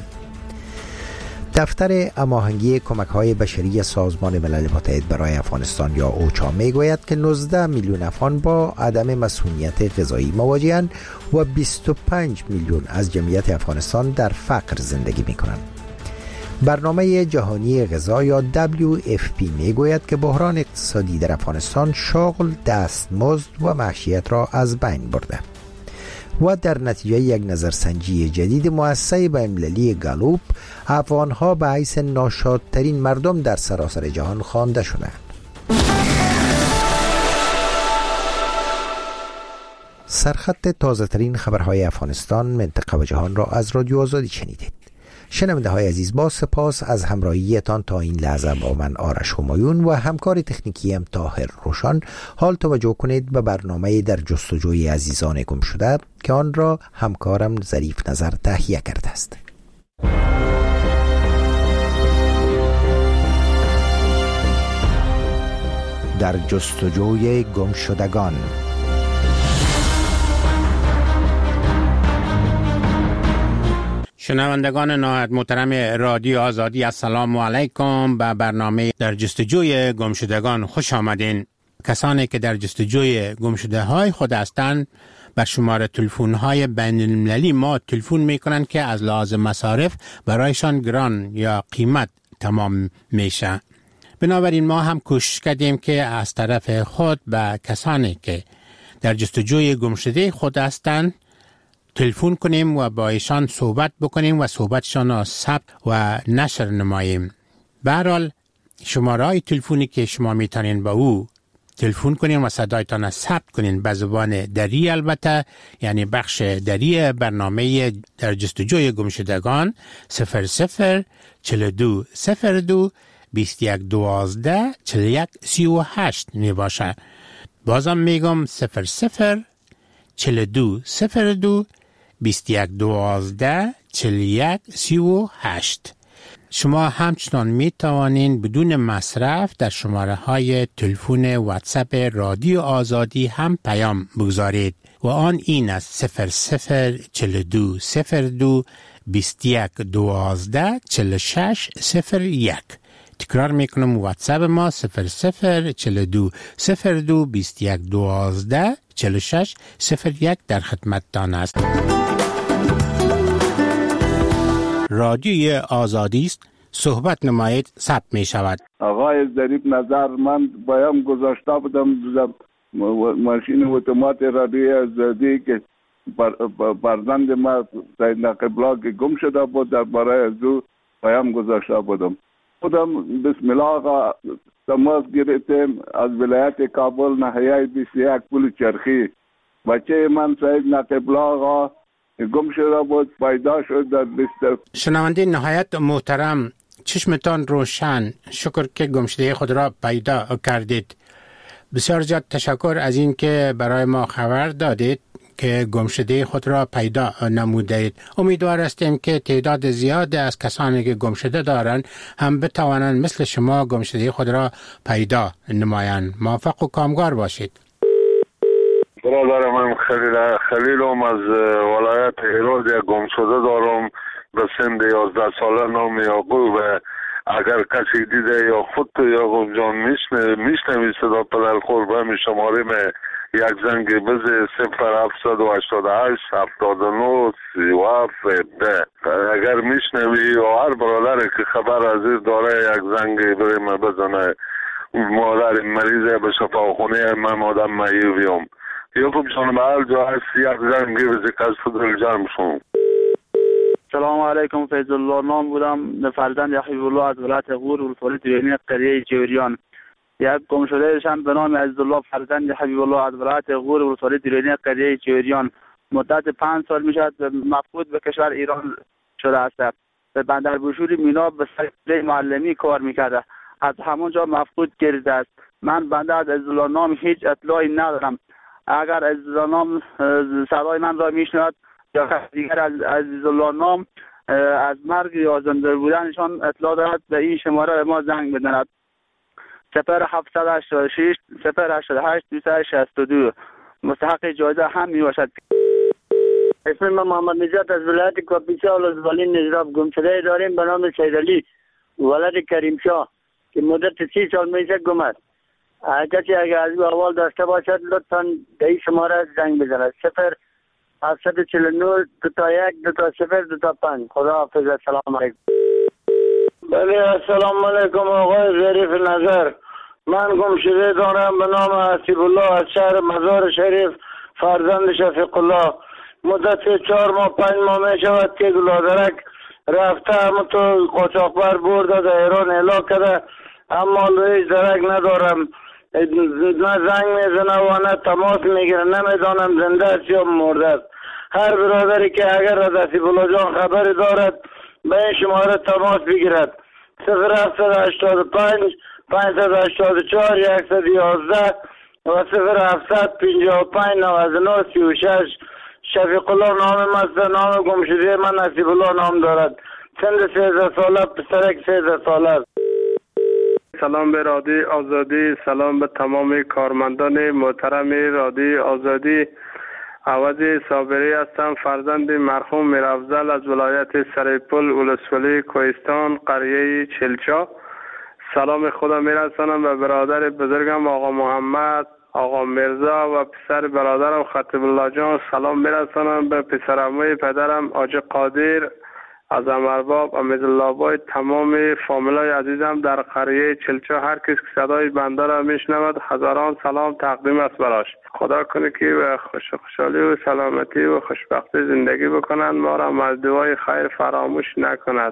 دفتر هماهنگی کمک‌های بشری سازمان ملل متحد برای افغانستان یا اوچا میگوید که نوزده میلیون افغان با عدم مسئولیت غذایی مواجه‌اند و بیست و پنج میلیون از جمعیت افغانستان در فقر زندگی می‌کنند. برنامه جهانی غذا یا دبلیو اف پی میگوید که بحران اقتصادی در افغانستان شغل، دستمزد و معیشت را از بین برده و در نتیجه یک نظرسنجی جدید مؤسسه بین‌المللی گالوپ افغان‌ها به حیث ناشادترین مردم در سراسر جهان خوانده شدند. سرخط تازه ترین خبرهای افغانستان، منطقه و جهان را از رادیو آزادی شنیدید. شنونده های عزیز، با سپاس از همراهیتان تا این لحظه با من آرش همایون و همکار تکنیکی ام طاهر روشان. حال توجه کنید به برنامه در جستجوی عزیزان گم شده که آن را همکارم ظریف نظر تهیه کرده است. در جستجوی گم شدگان. شنوندگان نهایت محترم رادیو آزادی، السلام علیکم. به برنامه در جستجوی گمشدگان خوش آمدین. کسانی که در جستجوی گمشده های خود هستند بر شماره تلفن های بین المللی ما تلفن می کنند که از لحاظ مصارف برایشان گران یا قیمت تمام میشه. بنابراین ما هم کوشش کردیم که از طرف خود به کسانی که در جستجوی گمشده خود هستند تلفن کنیم و با ایشان صحبت بکنیم و صحبتشان را ثبت و نشر نماییم. به هر حال شماره های تلفنی که شما میتونین با او تلفن کنین و صدایتان را ثبت کنین به زبان دری، البته یعنی بخش دری برنامه در جستجوی گمشدگان صفر صفر چهل و دو صفر دو بیست و یک دوازده چهل و یک سی و هشت می باشه. بازم میگم صفر صفر چهل و دو صفر دو بیست و یک دوازده چهل و یک سی و هشت. شما همچنان می توانین بدون مصرف در شماره های تلفن واتساپ رادیو آزادی هم پیام بگذارید و آن این است: صفر صفر چهل و دو صفر دو بیست و یک دوازده چهل و شش صفر یک. تکرار میکنم، واتساپ ما صفر صفر چهل و دو صفر دو بیست و یک دوازده چهل و شش صفر یک در خدمتتان است. رادیوی آزادی است، صحبت نمایید، ثبت می شود. آقای ظریف نظر، من بایم گذاشته بودم ماشین اتومات رادیوی آزادی که فرزند ما سید نقیب‌الله که گم شده بود، در برای از او بایم گذاشته بودم. خودم بسم الله آقا تماس گرفتیم از ولایت کابل ناحیه بیست و یک پل چرخی. بچه من سید نقیب‌الله آقا گم شده بود، پیدا شد در لیست. شنونده نهایت محترم، چشمتان روشن، شکر که گمشده خود را پیدا کردید. بسیار زیاد تشکر از این که برای ما خبر دادید که گمشده خود را پیدا نمودید. امیدوار هستیم که تعداد زیاد از کسانی که گمشده دارند هم بتوانند مثل شما گمشده خود را پیدا نمایند. موفق و کامگار باشید. برادر من خلیل خلیلم از ولایت هرات، یک گمشده دارم به سن یازده ساله، نام یعقوب. اگر کسی دیده یا خود تو یعقوب جان میشنوی صدا پدر خور به همین شماره می یک زنگ بزه صفر هفتصد و هشتاد و هشت هفتاد و نه سی و هفت ده. اگر میشنوی یا هر برادر که خبر از این داره یک زنگ بریم بزنه، مادر مریضه به شفاخونه من آدم معیوبیم. یعقوب جان به هر جا هست یک زنگ بزه کس دل جمع شون. سلام علیکم، فیض الله نام بودم، فرزند حبیب الله از ولایت غور ولسوالی دیرینی قریه جوریان. یک گم شده شان به نام عزیزالله فرزند حبیب الله از ولایت غور ولسوالی دیرینی قریه جوریان مدت پنج سال میشد مفقود به کشور ایران شده است. به بندر بوشوری مینا به سر معلمی کار میکرده، از همونجا مفقود گردیده است. من بنده از عزیزالله نام هیچ اطلاعی ندارم. اگر عزیزالله نام صدای من را میشنود یا دیگر از عزیزالله نام از مرگ یا زنده بودنشان اطلاع دارد به این شماره ما زنگ بزند. صفر هفتصد و هشتاد و شش صفر هشتاد و هشت دویست و شصت و دو. مستحق جایزه هم می باشد. اسم من محمد نجات از ولایت کاپیسا ولسوالی نجراب گم شده داریم به نام سیدعلی ولد کریم شاه که مدت سی سال میشه گم است. کسی اگر از او احوال داشته باشد لطفا به این شماره زنگ بزند. صفر هفتصد و چهل و نه دو تا یک دو تا صفر دو تا پنج. خدا حافظ. السلام علیکم. بله السلام علیکم آقای ظریف نظر. من گم شده دارم به نام حسیب الله از شهر مزار شریف فرزند شفیق الله. مدت چهار ماه پنج ماه می شود که گلادرک رفته همه تو قاچاقبر برده در ایران اعلا کرده، اما هیچ درک ندارم، نه زنگ میزنه و نه تماس میگیره، نمیدانم زنده است یا مرده است. هر برادری که اگر از حسیب الله جان خبری دارد به این شماره تماس بگیرد. صفر هفتصد و هشتاد و پنج پانصد و هشتاد و چهار صد و یازده و صفر هفتصد پنجاه و پنج نود و نه سی و شش. شفیق الله نام مست، نام گم شده من حسیب الله نام دارد. سند سیزده ساله، پسرک سیزده ساله. سلام به رادیو آزادی، سلام به تمام کارمندان محترم رادیو آزادی. عوض صابری هستم، فرزند مرحوم میرافضل از ولایت سریپل ولسوالی کوهستان قریه چلچا. سلام خدا میرسانم به برادر بزرگم آقا محمد، آقا مرزا و پسر برادرم خطیب الله جان. سلام میرسانم به پسرعموی پدرم آج قادر از امرباب امیدالله بای، تمام فامیلای عزیزم در قریه چلچا. هر کس که صدای بنده را میشنود هزاران سلام تقدیم است براش. خدا کنه که خوش خوشحالی و سلامتی و خوشبختی زندگی بکنند، ما را از دعای خیر فراموش نکند.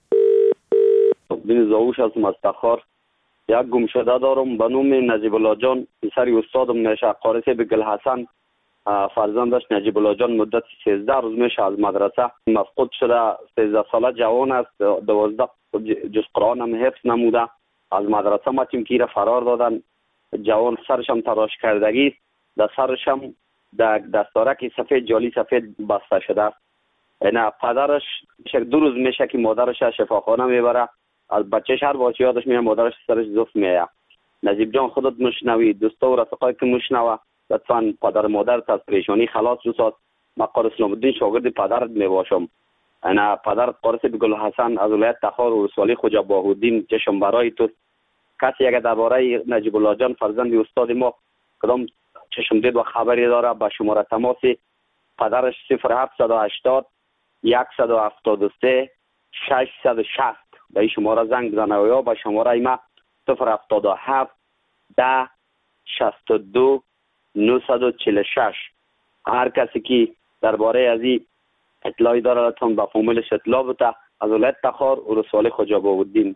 بین زاوش از مستخار یک گم شده دارم به نام نجیب الله جان، پسر استادم میشه قارسی به گل حسن، فرزندش نجیب الله جان مدت سیزده روز میشه از مدرسه مفقود شده. سیزده ساله جوان است، دوازده جز قرآن هم حفظ نموده. از مدرسه متیم که را فرار دادن. جوان سرش هم تراش کردگی، در سرش هم در دستارک سفید جالی سفید بسته شده است. اینا پدرش دو روز میشه که مادرش شفاخانه میبره، از بچهش هر بار یادش میاد مادرش سرش زفت میاد. نجیب جان خودت مشنوی، دوستا و رفقایی که مشنوه لطفاً پدر مادرت از پریشانی خلاص بساز. من قاری اسلام الدین شاگرد پدرت میباشم. انا پدرت قاری بگل حسن از ولایت تخار و رسوالی خوجا باهودین چشم برای تو. کسی اگر درباره نجیب الله جان فرزند استاد ما کدام چشم دید و خبری داره با شماره تماس پدرش صفر هفتصد و هشتاد صد و هفتاد و سه ششصد و شصت به این شماره زنگ بزنه و یا با شماره ما صفر هفتاد و هفت ده شصت و دو نهصد و چهل و شش. هر کسی که درباره از این اطلاعی داره لطفاً با فامیلش اطلاع بده. از ولایت تخار و رسوالی خوجا باهودین.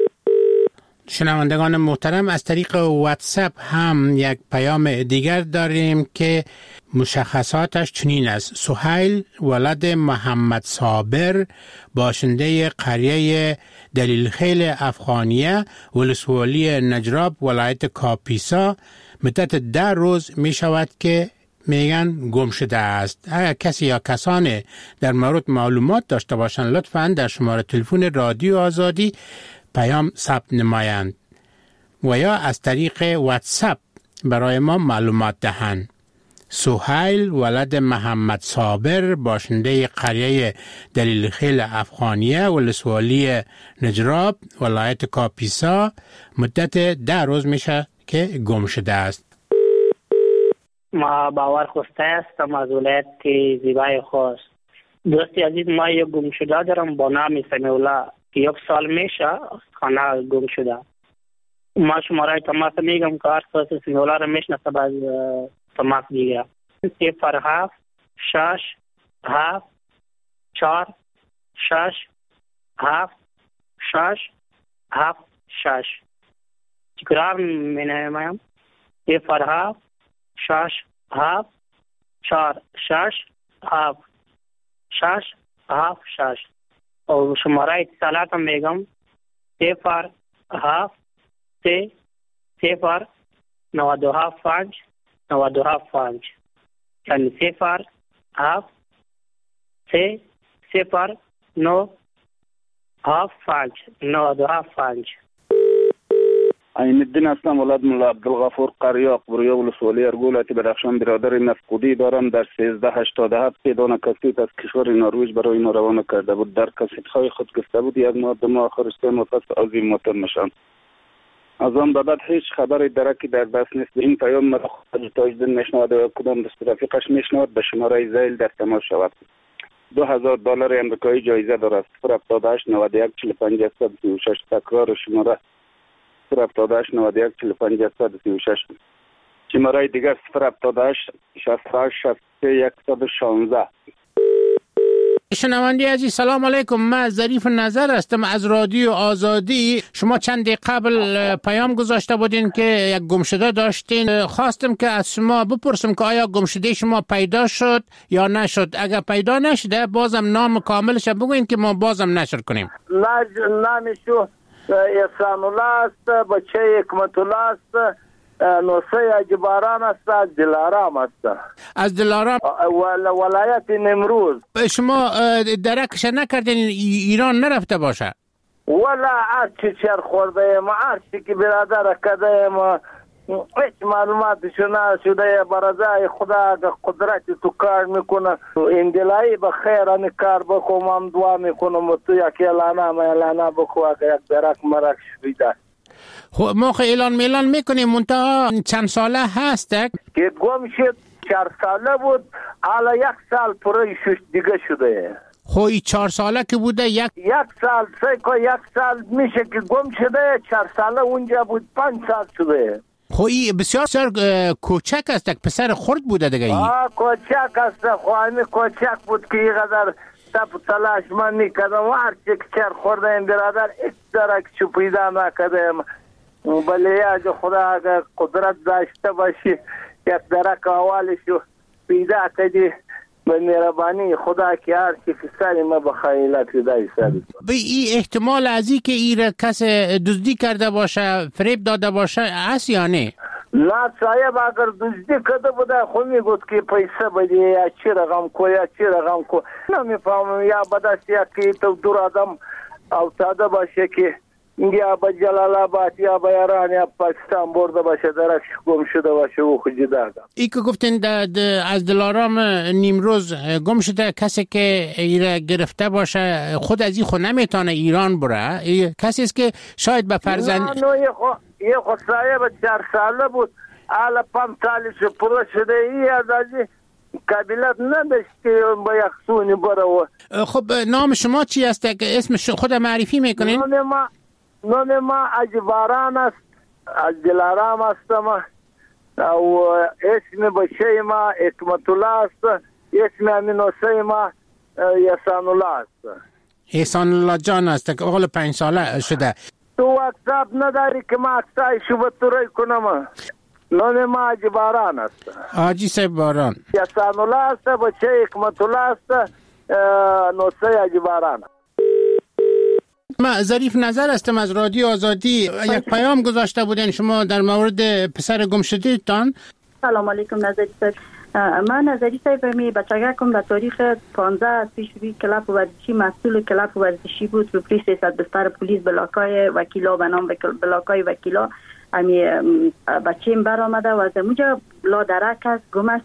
شنوندگان محترم، از طریق واتساپ هم یک پیام دیگر داریم که مشخصاتش چنین است: سهیل ولد محمد صابر، باشنده قریه دلیلخیل افغانیه ولسوالی نجراب ولایت کاپیسا، مدت ده روز می شود که میگن گم شده است. اگر کسی یا کسان در مورد معلومات داشته باشند لطفاً در شماره تلفن رادیو آزادی پیام ثبت نمایند و یا از طریق واتساپ برای ما معلومات دهند. سهیل ولد محمد صابر باشنده قریه دلیل خیل افغانیه ولسوالی نجراب ولایت کاپیسا مدت ده روز میشه که گم شده است. ما باور خوسته هستم از ولایت زیبای خوست. دوستی عزیز، ما یک گم شده دارم با نام سمیولا که یک سال میشه خانه گم شده. ما شماره تماس میگم که هر ساس سمیولا رو میشناسه باز تماس دیگه. صفر هفت شش هفت چار شش هفت شش هفت شش. تکرار می نمایم. صفر هفت شش هفت چار شش هفت شش هفت شش. و شماره اتصالات هم میگم صفر هفت سه صفر نود دو هفت پنج نود دو هفت پنج، یعنی صفر هفت سه صفر نو هفت پنج نود دو هفت پنج. عین الدین هستم، ولد ملا عبدالغفور قریه اقبریه ولسوالی ارگولت بدخشان. برادر مفقودی دارم. در سیزده هشتاد و هفت پیدان کسیت از کشور نروژ برای ما روانه کرده بود. در کسیت های خود گفته بود یک ماه دو ماه آخر سه ماه پس از این موتر نشان. از آن به بعد هیچ خبری درکی در دست نیست. این پیام مرا خود تاجدین میشنود و کدام دست رفیقش میشنود به شماره زیل در تماس شود. دو هزار دلار امریکایی جایزه دارد. صفر هفتاد و هشت نود و یک چهل و پنج صد و سی و شش. تکرار شماره صفر هفتاد و هشت نود و یک چهل و پنج صد و سی و شش. شماره دیگر صفر هفتاد و هشت شصت و هشت شصت و سه صد و شانزده. شنوندی عزیز سلام علیکم. من ظریف نظر هستم از رادیو آزادی. شما چند دقیقه قبل پیام گذاشته بودین که یک گمشده داشتین. خواستم که از شما بپرسم که آیا گمشده شما پیدا شد یا نشد. اگر پیدا نشده بازم نام کاملش بگوین که ما بازم نشر کنیم. نامشو احسان الله است، بچه حکمت الله است، نوسه اجباران است، از دلارام است. از دلارام ولایت نیمروز. شما درکش نکردین ایران نرفته باشه؟ ولا هرچی چر خورده ایم، هرچی که برادر کده ایم، هیچ معلوماتشو نشده. برازای خدا قدرت تو کار میکنه. این دلایی به خیر این کار بخو، من دعا میکنم تو یک اعلانه ما اعلانه بخو اگه یک درک مرک شده. خب ما خیلی اعلان میلان میکنیم منتها چند ساله هسته که گم شد. چهار ساله بود، حالا یک سال پره شش دیگه شده. خب این چهار ساله که بوده یک یک سال سه یک سال میشه که گم شده. چهار ساله اونجا بود، پنج سال شده. خب این بسیار بسیار کوچک است، پسر خرد بوده دیگه. این آه کوچک است، خب همین کوچک بود که اینقدر تپ تلاش من میکردم و هر چک چر خورده این برادر ایک درک چو پیدا نکردم. بله از خدا اگر قدرت داشته باشی یک درک اولشو پیدا کردی به مهربانی خدا که هر چی فسر ما بخیلت دای سر. به این احتمال از این که این کس دزدی کرده باشه، فریب داده باشه هست یا نه؟ نه صاحب اگر دزدی کرده بوده خود میگفت که پیسه بدی یا چی رقم کو یا چی رقم کو. نمیفهمم یا بدست یا که تو دور آدم افتاده باشه که یا با جلال آباد یا با ایران یا پاکستان برده باشه درکش گم شده باشه او خود جدا. ای که گفتین از دلارام نیمروز گم شده کسی که ایره گرفته باشه خود از این خود نمیتونه ایران بره. کسی است که شاید به فرزند نه نه یه خود صاحب چهار ساله بود، حالا پنج سالش پره شده. ای از ازی قبیلت نداشت که با یک سونی بره. خب نام شما چی است که اسم خود معرفی میکنین؟ نام ما نام ما اجباران است، از دلارام هستم و اسم بچه ما حکمت الله است، اسم امینوسه ما احسان الله است. احسان الله جان است که اقل پنج ساله شده. تو واتساپ نداری که ما اکتایشو بطوری کنم؟ نام ما اجباران است. آجی سه باران. احسان الله است، بچه حکمت الله است، نوسه اجباران. من ظریف نظر هستم از رادیو آزادی. یک پیام گذاشته بودین شما در مورد پسر گم شده تان. سلام علیکم نظری صاحب. من نظری صاحب می بچگاه کم در تاریخ پانزده پیش روی کلاب ورزشی مسئول کلاب ورزشی بود رو پلیس سیصد بستر پلیس بلاکای وکیلا به نام بلاکای وکیلا. امی بچیم بر آمده و از اونجا لا درک است گم است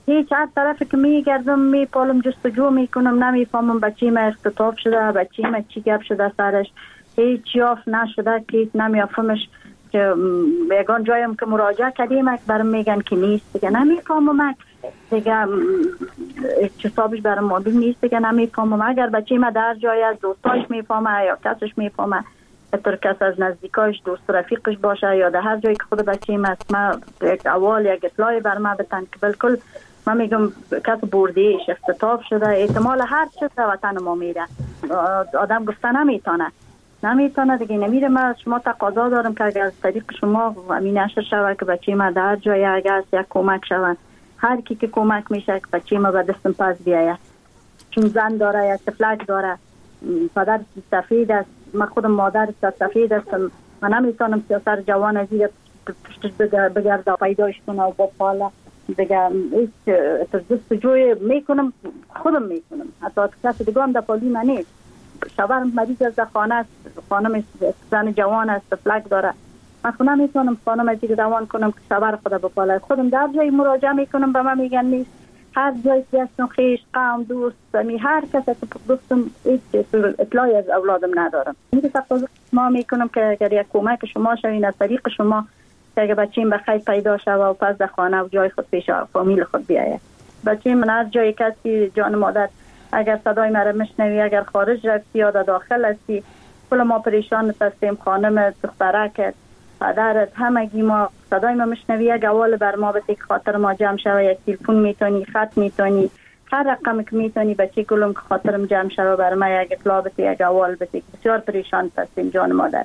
هیچ هر طرف که میگردم میپالم جستجو میکنم نمیفهمم بچه ما اختطاف شده، بچه ما چی گپ شده سرش، هیچ یافت نشده که نمیفهمش. که یگان جایم که مراجعه کردیم برام میگن که نیست دیگه، نمیفهمم دیگه حسابش برام معلوم نیست دیگه، نمیفهمم. اگر بچه ما در جای از دوستاش میفهمه یا کسش میفهمه، حتی کس از نزدیکاش دوست رفیقش باشه یا در هر جایی که خود بچه ما است، ما یک اول یک اطلاعی بر ما بتن که بالکل من میگم کس بردهش اختطاف شده، احتمال هر چیز در وطن ما میره، آدم گفته نمیتونه نمیتونه دیگه نمیره. من شما تقاضا دارم که اگر از طریق شما امین نشر شود که بچه ما در جای اگر است یک کمک شود، هر کی که کمک میشه که بچه ما به دستم پس بیاید، چون زن داره یا طفلک داره، پدر سفید است، من خودم مادر سفید هستم، من نمیتونم سیاسر جوان از این پشتش بگرد پیداش کنه و با پاله دیگه. هیچ جستجوی میکنم خودم میکنم، حتی کسی دیگه هم در پالی من نیست. شوهرم مریض از خانه است، خانم زن جوان است، طفلک داره، من خودم نمیتونم خانم از دیگه روان کنم که شوهر خدا بپاله. خودم در جایی مراجعه میکنم به من میگن نیست، هر جایی که هستم خیش قوم دوست می هر کسی که گفتم هیچ اطلاعی از اولادم ندارم. میگه تقاضا ما میکنم که اگر یک کمک شما شوین از طریق شما که اگر بچه‌م بخیر پیدا شود و پس در خانه و جای خود پیش فامیل خود بیاید. بچه من هر جایی کسی جان مادر اگر صدای مرا میشنوی، اگر خارج رفتی یا در داخل هستی، کل ما پریشان هستیم، خانم دخترک پدرت همگی ما صدای ما میشنوی، یک اول بر ما بده که خاطر ما جمع شوه، یک تلفن میتونی، خط میتونی، هر رقم که میتونی بچه کلم که خاطرم جمع شوه بر ما یک اطلاع بده، یک اول بده. بسیار پریشان هستیم جان مادر.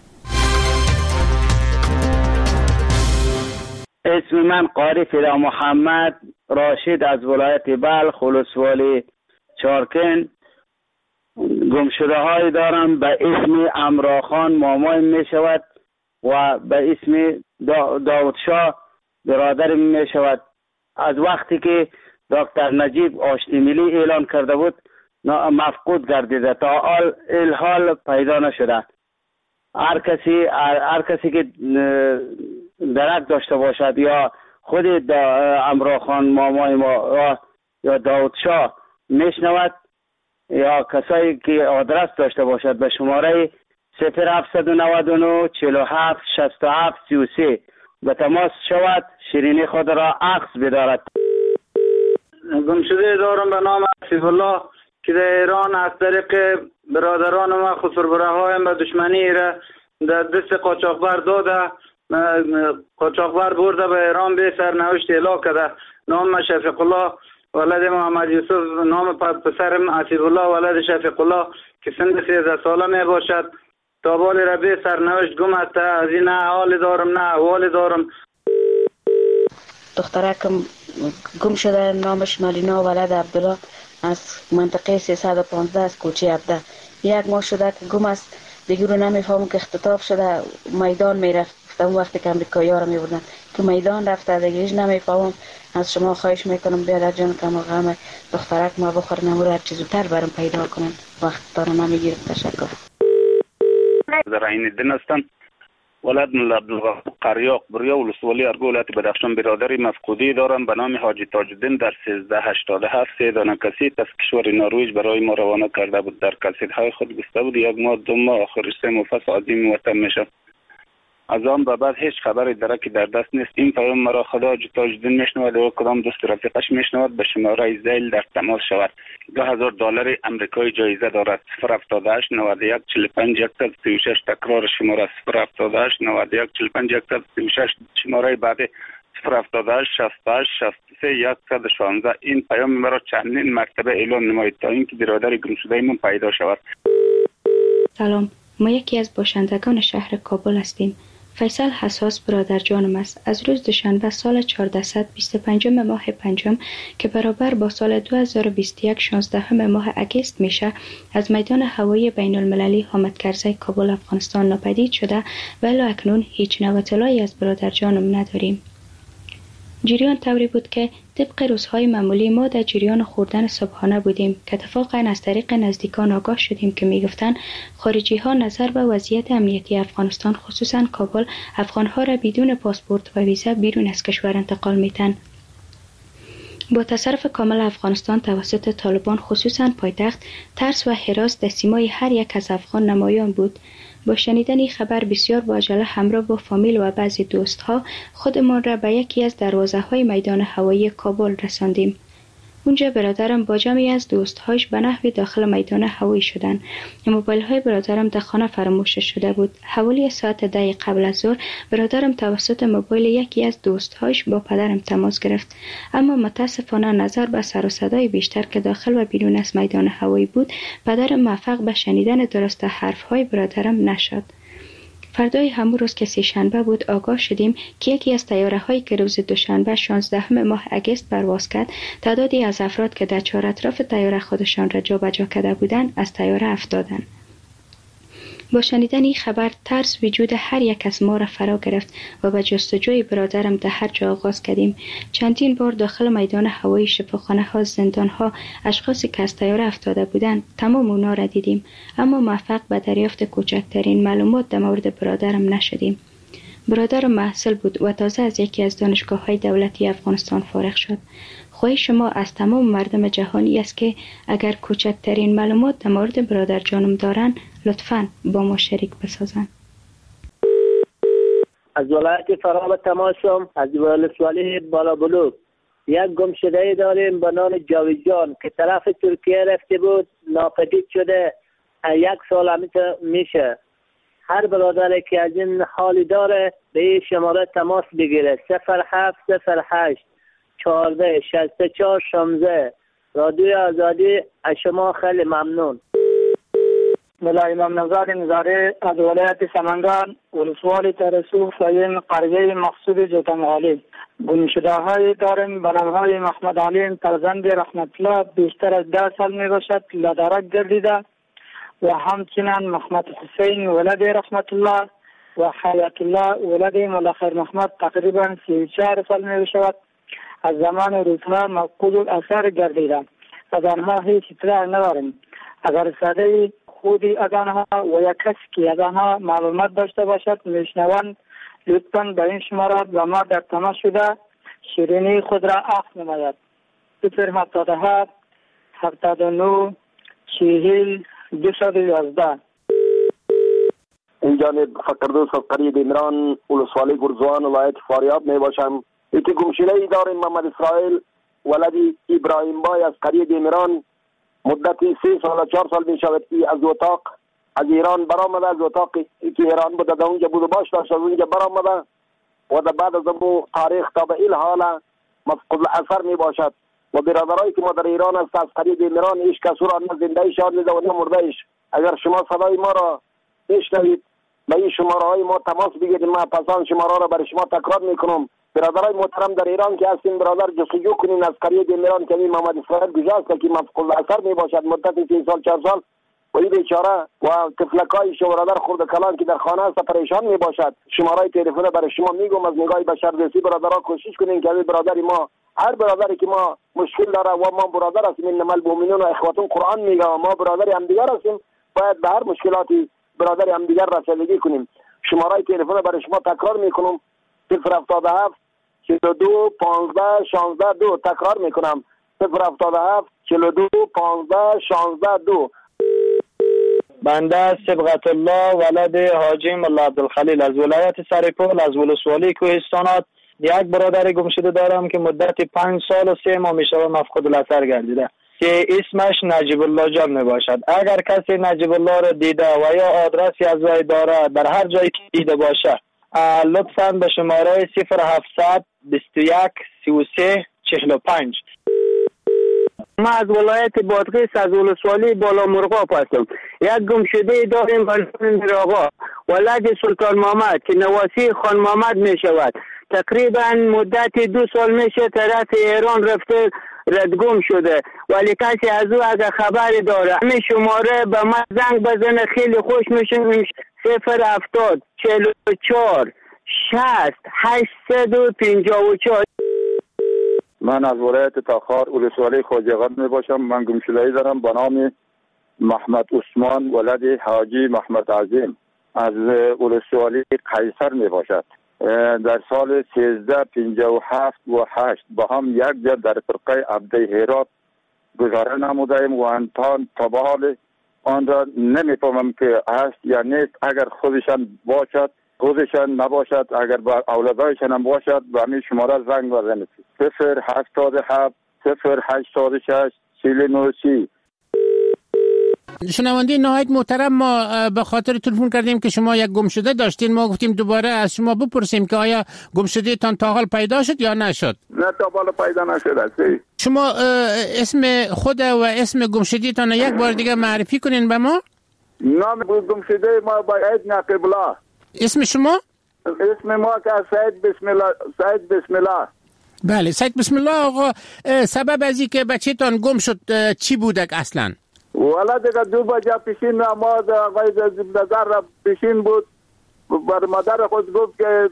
اسم من قاری فدا محمد راشد از ولایت بلخ ولسوالی چارکن. گمشده های دارم به اسم امراخان مامای می شود و به اسم دا داود شاه برادر می شود. از وقتی که دکتر نجیب آشتی ملی اعلان کرده بود مفقود گردیده، تا حال الحال پیدا نشده. هر کسی هر کسی که درک داشته باشد یا خود امراخان مامای ما یا داود شاه میشنود یا کسایی که آدرس داشته باشد به شماره صفر هفت نه نه چهل و هفت شصت و هفت سی و سه به تماس شود، شیرینی خود را عکس بدارد. گمشده دارم به نام آصف الله که در ایران از طریق برادران ما خسربره هایم به دشمنی را در دست قاچاقبر داده، قاچاقبر برده به ایران به سرنوشت اعلام کرده. نام شفیق الله ولد محمد یوسف، نام پسرم آصف الله ولد شفیق الله که سن سیزده ساله می باشد. تا بالی را به سرنوشت گم است. از این نه حال دارم نه احوال دارم. دخترکم گم شده، نامش مالینا ولد عبدالله از منطقه سیصد و پانزده از کوچه عبده. یک ماه شده که گم است، دیگه رو نمیفهمم که اختطاف شده، میدان میرفت. اون وقتی که امریکایی ها رو میبردن که میدان رفته، دیگه هیچ نمیفهمم. از شما خواهش میکنم بیادر جان که ما غم دخترک ما بخور نمور هر چیز زودتر برام پیدا کنن، وقت دارم نمیگیرم. تشکر. در عین الدین هستم، ولد ملا عبدالغفور قریاق بریا ولسوالی ارگو ولایت بدخشان. برادری مفقودی دارم به نام حاجی تاج الدین در سیزده هشتاد و هفت. سه دانه کسیت از کشور نروژ برای ما روانه کرده بود. در کسیت‌های خود گفته بود یک ماه دو ماه آخرش سه مفصل عظیم وطن میشه. از آن به بعد هیچ خبری درکی در دست نیست. این پیام مرا خدا حاجی تاج الدین میشنود و کدام دوست رفیقش میشنود به شماره زیل در تماس شود. دو هزار دلار امریکایی جایزه دارد. صفر هفتاد و هشت نود و یک چهل و پنج صد سی و شش. تکرار شماره صفر هفتاد و هشت نود و یک چهل و پنج صد سی و شش. شماره بعد صفر هفتاد و هشت شصت و هشت شصت و سه صد و شانزده. این پیام مرا چندین مرتبه اعلام نمایید تا اینکه برادر گمشده من پیدا شود. سلام، ما یکی از باشندگان شهر کابل هستیم. فیصل حساس برادر جانم است. از روز دوشنبه سال چهاردهصد و بیست و پنجم ماه پنجم که برابر با سال دو هزار و بیست و یک شانزدهم ماه اگست میشه، از میدان هوایی بین المللی حامد کرزی کابل افغانستان ناپدید شده و الی اکنون هیچ نوع اطلاعی از برادر جانم نداریم. جریان طوری بود که طبق روزهای معمولی ما در جریان خوردن صبحانه بودیم که اتفاقا از طریق نزدیکان آگاه شدیم که میگفتن خارجی ها نظر به وضعیت امنیتی افغانستان خصوصا کابل افغان ها را بدون پاسپورت و ویزا بیرون از کشور انتقال میتن. با تصرف کامل افغانستان توسط طالبان خصوصاً پایتخت، ترس و هراس در سیمای هر یک از افغان نمایان بود. با شنیدن این خبر بسیار با عجله همراه با فامیل و بعضی دوستها خودمان را به یکی از دروازه های میدان هوایی کابل رساندیم. اونجا برادرم با جمعی از دوستهاش به نحوی داخل میدان هوایی شدند. موبایل های برادرم در خانه فراموش شده بود. حوالی ساعت ده قبل از ظهر برادرم توسط موبایل یکی از دوستهاش با پدرم تماس گرفت، اما متاسفانه نظر به سر و صدای بیشتر که داخل و بیرون از میدان هوایی بود، پدرم موفق به شنیدن درست حرف های برادرم نشد. فردای همون روز که سه شنبه بود آگاه شدیم که یکی از طیاره هایی که روز دوشنبه شانزدهم ماه اگست پرواز کرد، تعدادی از افراد که در چهار اطراف طیاره خودشان را جابجا کرده بودند از طیاره افتادند. با شنیدن این خبر ترس وجود هر یک از ما را فرا گرفت و به جستجوی برادرم در هر جا آغاز کردیم. چندین بار داخل میدان هوایی، شفاخانه ها، زندان ها، اشخاصی که از طیاره افتاده بودند تمام اونا را دیدیم، اما موفق به دریافت کوچکترین معلومات در مورد برادرم نشدیم. برادرم محصل بود و تازه از یکی از دانشگاه های دولتی افغانستان فارغ شد. خواهش شما از تمام مردم جهانی است که اگر کوچکترین معلومات در مورد برادر جانم دارن لطفاً با ما شریک بسازن. از ولایت فراب تماشم از ولسوالی بالا بلوک یک گمشده داریم به نام جاویدجان که طرف ترکیه رفته بود، ناپدید شده، یک سال همیشه میشه. هر برادری که از این حالی داره به این شماره تماس بگیره: صفر هفت صفر هشت چهارده شصت و چهار شانزده. رادیوی آزادی از شما خیلی ممنون. ملا امام نژاد نظاری از ولایت سمنگان، ولسوالی ترسو فاین قریه مقصود جوتنغالی. گمشده های داریم به نام های محمد علی فرزند رحمت الله، بیشتر از ده سال می باشد لدرک گردیده، و همچنین محمد حسین ولد رحمت الله و حیات الله ولد ملاخر محمد تقریبا سی و چهار سال می باشد. از زمان روزها مفقود الاثر گردیده. از آنها هیچ اطلاع نداریم. اگر صدای خودی از آنها و یک کسی که از آنها معلومات داشته باشد میشنوند، لطفاً به این شماره با ما در تماس شده شیرینی خود را عفو نماید. صفر هفتاد و هفت هفتاد و نه چهل دویست و یازده. این جانب فقردوس از قریه عمران، ولسوالی گرزوان، ولایت فاریاب می باشم. یکی گمشده ای داریم محمد اسرائیل ولدی ابراهیم بای از قریه عمران. مدتی سه سال و چهار سال می شود که از اتاق از ایران برآمده، از اتاقی که ایران بوده در اونجا بود و باش داشت از اونجا برآمده و در بعد از امو تاریخ تا به این حال مفقود الاثر می باشد. و برادرایی که ما در ایران است از قریه عمران هیچ کس را نه زنده شاد نیده و نه مرده ایش. اگر شما صدای ما را بشنوید به این شماره های ما تماس بگیرید. ما پسان شماره را برای شما تکرار میکنم. برادرای محترم در ایران که هستین، برادر جستجو کنین از قریه عمران که این محمد اسرائیل گذاشت که مفقود الاثر می باشد مدت سه سال چهار سال و این بیچاره و طفلکای شو برادر خرد کلان که در خانه است پریشان می باشد. شماره تلفن برای شما میگم از نگاه بشردوستی برادرها کوشش کنین که برادری ما، هر برادری که ما مشکل داره و ما برادر هستیم، انما المؤمنون اخوة قرآن میگه و ما برادری همدیگر هستیم، باید به هر مشکلاتی برادری همدیگر رسیدگی کنیم. شماره تلفن برای شما تکرار میکنم: صفر هفتاد و هفت چهل و دو پانزده شانزده دو. تکرار میکنم: صفر هفتاد و هفت چهل و دو پانزده شانزده دو. بنده صبغت الله ولد حاجی ملا عبدالخلیل از ولایت سرپل از ولسوالی کوهستانات یک برادر گمشده دارم که مدت پنج سال و سه ماه میشه مفقود الاثر گردیده که اسمش نجیب الله جان می باشد. اگر کسی نجیب الله را دیده و یا آدرسی از وی داره در هر جایی که دیده باشه، لطفاً به شماره صفر هفتصد بیست و یک سی و سه چهل و پنج. ما از ولایت بادغیس از ولسوالی بالا مرغاب هستم. یک گمشده داریم به نام آقا ولد سلطان محمد که نواسی خان محمد می شود. تقریبا مدت دو سال میشه طرف ایران رفته ردگم شده، ولی کسی از او اگر خبری داره همین شماره به من زنگ بزنه خیلی خوش میشه. صفر هفتاد چهل و چهار شصت هشتصد و پنجاه و چهار. من از ولایت تاخار ولسوالی خواجه‌قند می باشم. من گمشده‌ای دارم به نام محمد عثمان ولد حاجی محمد عظیم از ولسوالی قیصر می باشد. در سال سیزده پنجاه و هفت و هشت با هم یک جا در فرقه عبده هرات گذاره نمودیم و انتان تا به حال آن را نمیفهمم که هست یا نیست. اگر خودشان باشد خودشان نباشد، اگر با اولادایشان هم باشد به همین شماره زنگ بزنید. صفر هفتاد و هفت صفر هشتاد و شش چهل و نه سی. شنونده نهایت محترم، ما به خاطر تلفن کردیم که شما یک گمشده داشتین. ما گفتیم دوباره از شما بپرسیم که آیا گمشده تان تا حال پیدا شد یا نشد؟ نه تا حال پیدا نشد است. شما اسم خود و اسم گمشده تان یک بار دیگه معرفی کنین به ما. نام گمشده ما باید نقیب الله. اسم شما؟ اسم ما که سید بسم الله. سید بسم الله. بله سید بسم الله. آقا سبب از این که بچه تان گم شد چی بودک اصلا؟ والا دیگه دو بجه پیشین نماز آقای نظر را پیشین بود. بر مادر خود گفت که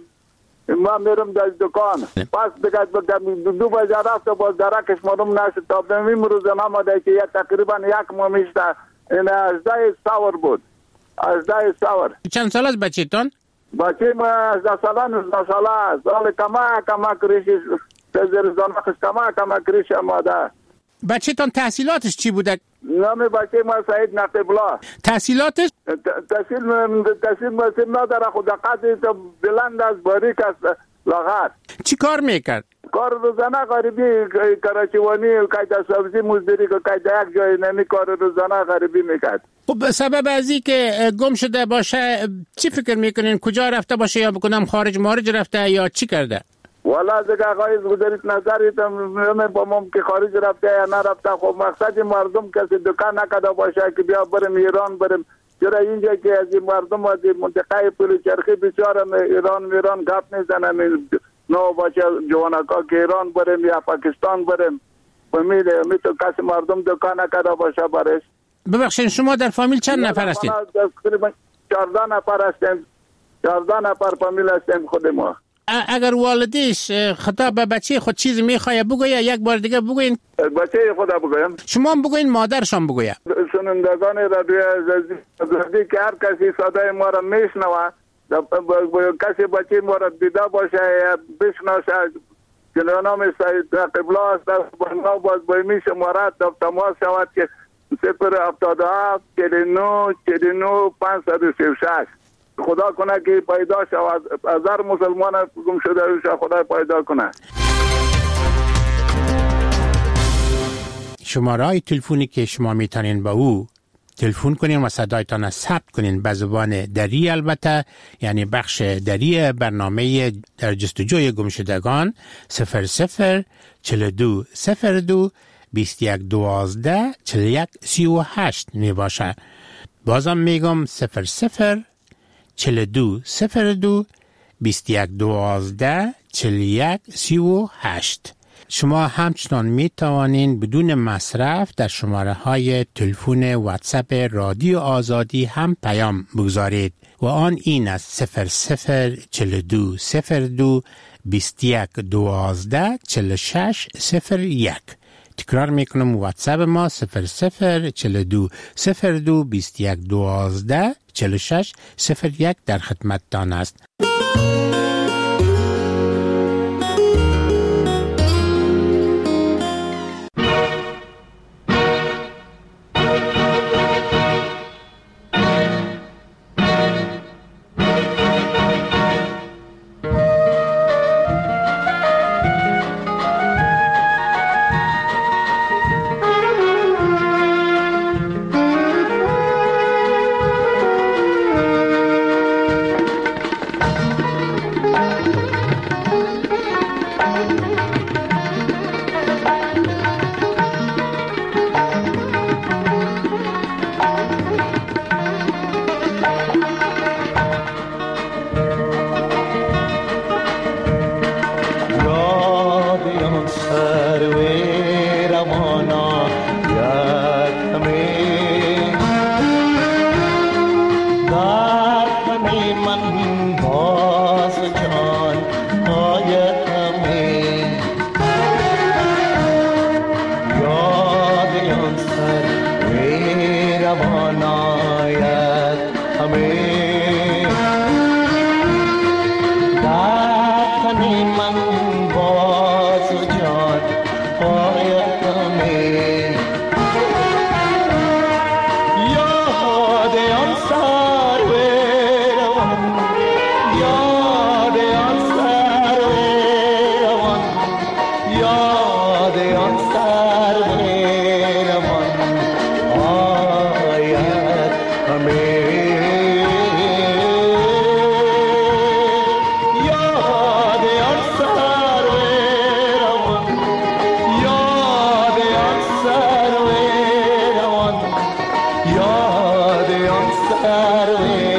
ما میرم در دکان. پس دیگه دو بجه رفت و باز درکش مارم نشد. تا به امروز نماده که یک تقریبا یک ماه میشته این هجده سور بود. هجده سور. چند سال از بچه تان؟ بچه ما هجده ساله نوزده ساله. سال کما کما کریشی سزر زنخش کما کما کریش ماده. بچه تان تحصیلاتش چی بوده؟ نام بچه ما سعید نقیب الله. تحصیلاتش؟ تحصیل تحصیل مسیم نداره، خود قدی تو بلند از باریک است لاغر. چی کار میکرد؟ کار روزانه غریبی کراچیوانی قاعده سبزی مزدوری که قاعده یک جای نمی کار روزانه غریبی میکرد. خب سبب از این که گم شده باشه چی فکر میکنین؟ کجا رفته باشه یا بکنم خارج مارج رفته یا چی کرده؟ والا دیگه آقای گذارید نظریت من با مم که خارج رفته یا نرفته. خب مقصد مردم کسی دکان نکده باشه که بیا بریم ایران بریم. چرا اینجا که از مردم از منطقه پل چرخی بیچاره ایران میران گپ میزنن نو باشه جوانکا که ایران بریم یا پاکستان بریم. امید امید تو کسی مردم دکان نکده باشه برش. ببخشید شما در فامیل چند نفر هستید؟ تقریبا چهارده نفر هستیم. چهارده نفر فامیل هستیم خود ما. اگر والدیش خطاب به بچه خود چیزی میخواه بگویه یک بار دیگه بگوین. بچه خود بگویم. شما بگوین مادرشان بگویه. سنندگان رادیو عزیزی که هر کسی صدای ما را میشنوه کسی بچه ما را دیده باشه یا بشناسه که نام سید نقیب الله است با باز بایمی شمارت تماس شود که صفر هفتاد و هفت چهل و نه چهل و نه پانصد و سی و شش. خدا کنه که پیدا شود از هر مسلمان گم شده روش خدا پیدا کنه. شماره تلفنی که شما میتونین با او تلفن کنین و صدایتان را ثبت کنین به زبان دری، البته یعنی بخش دری برنامه در جستجوی گمشدگان صفر صفر چهل و دو صفر دو بیست و یک دوازده چهل و یک سی و هشت می باشه. بازم میگم صفر صفر چهل و دو صفر دو بیست و یک دوازده چهل و یک سی و هشت. شما همچنان می توانین بدون مصرف در شماره های تلفن واتساپ رادیو آزادی هم پیام بگذارید و آن این است صفر صفر چهل و دو صفر دو بیست و یک دوازده چهل و شش صفر یک. تکرار میکنم واتساپ ما صفر صفر چهل و دو صفر دو بیست و یک دوازده چهل و شش صفر یک در خدمتتان است. سروی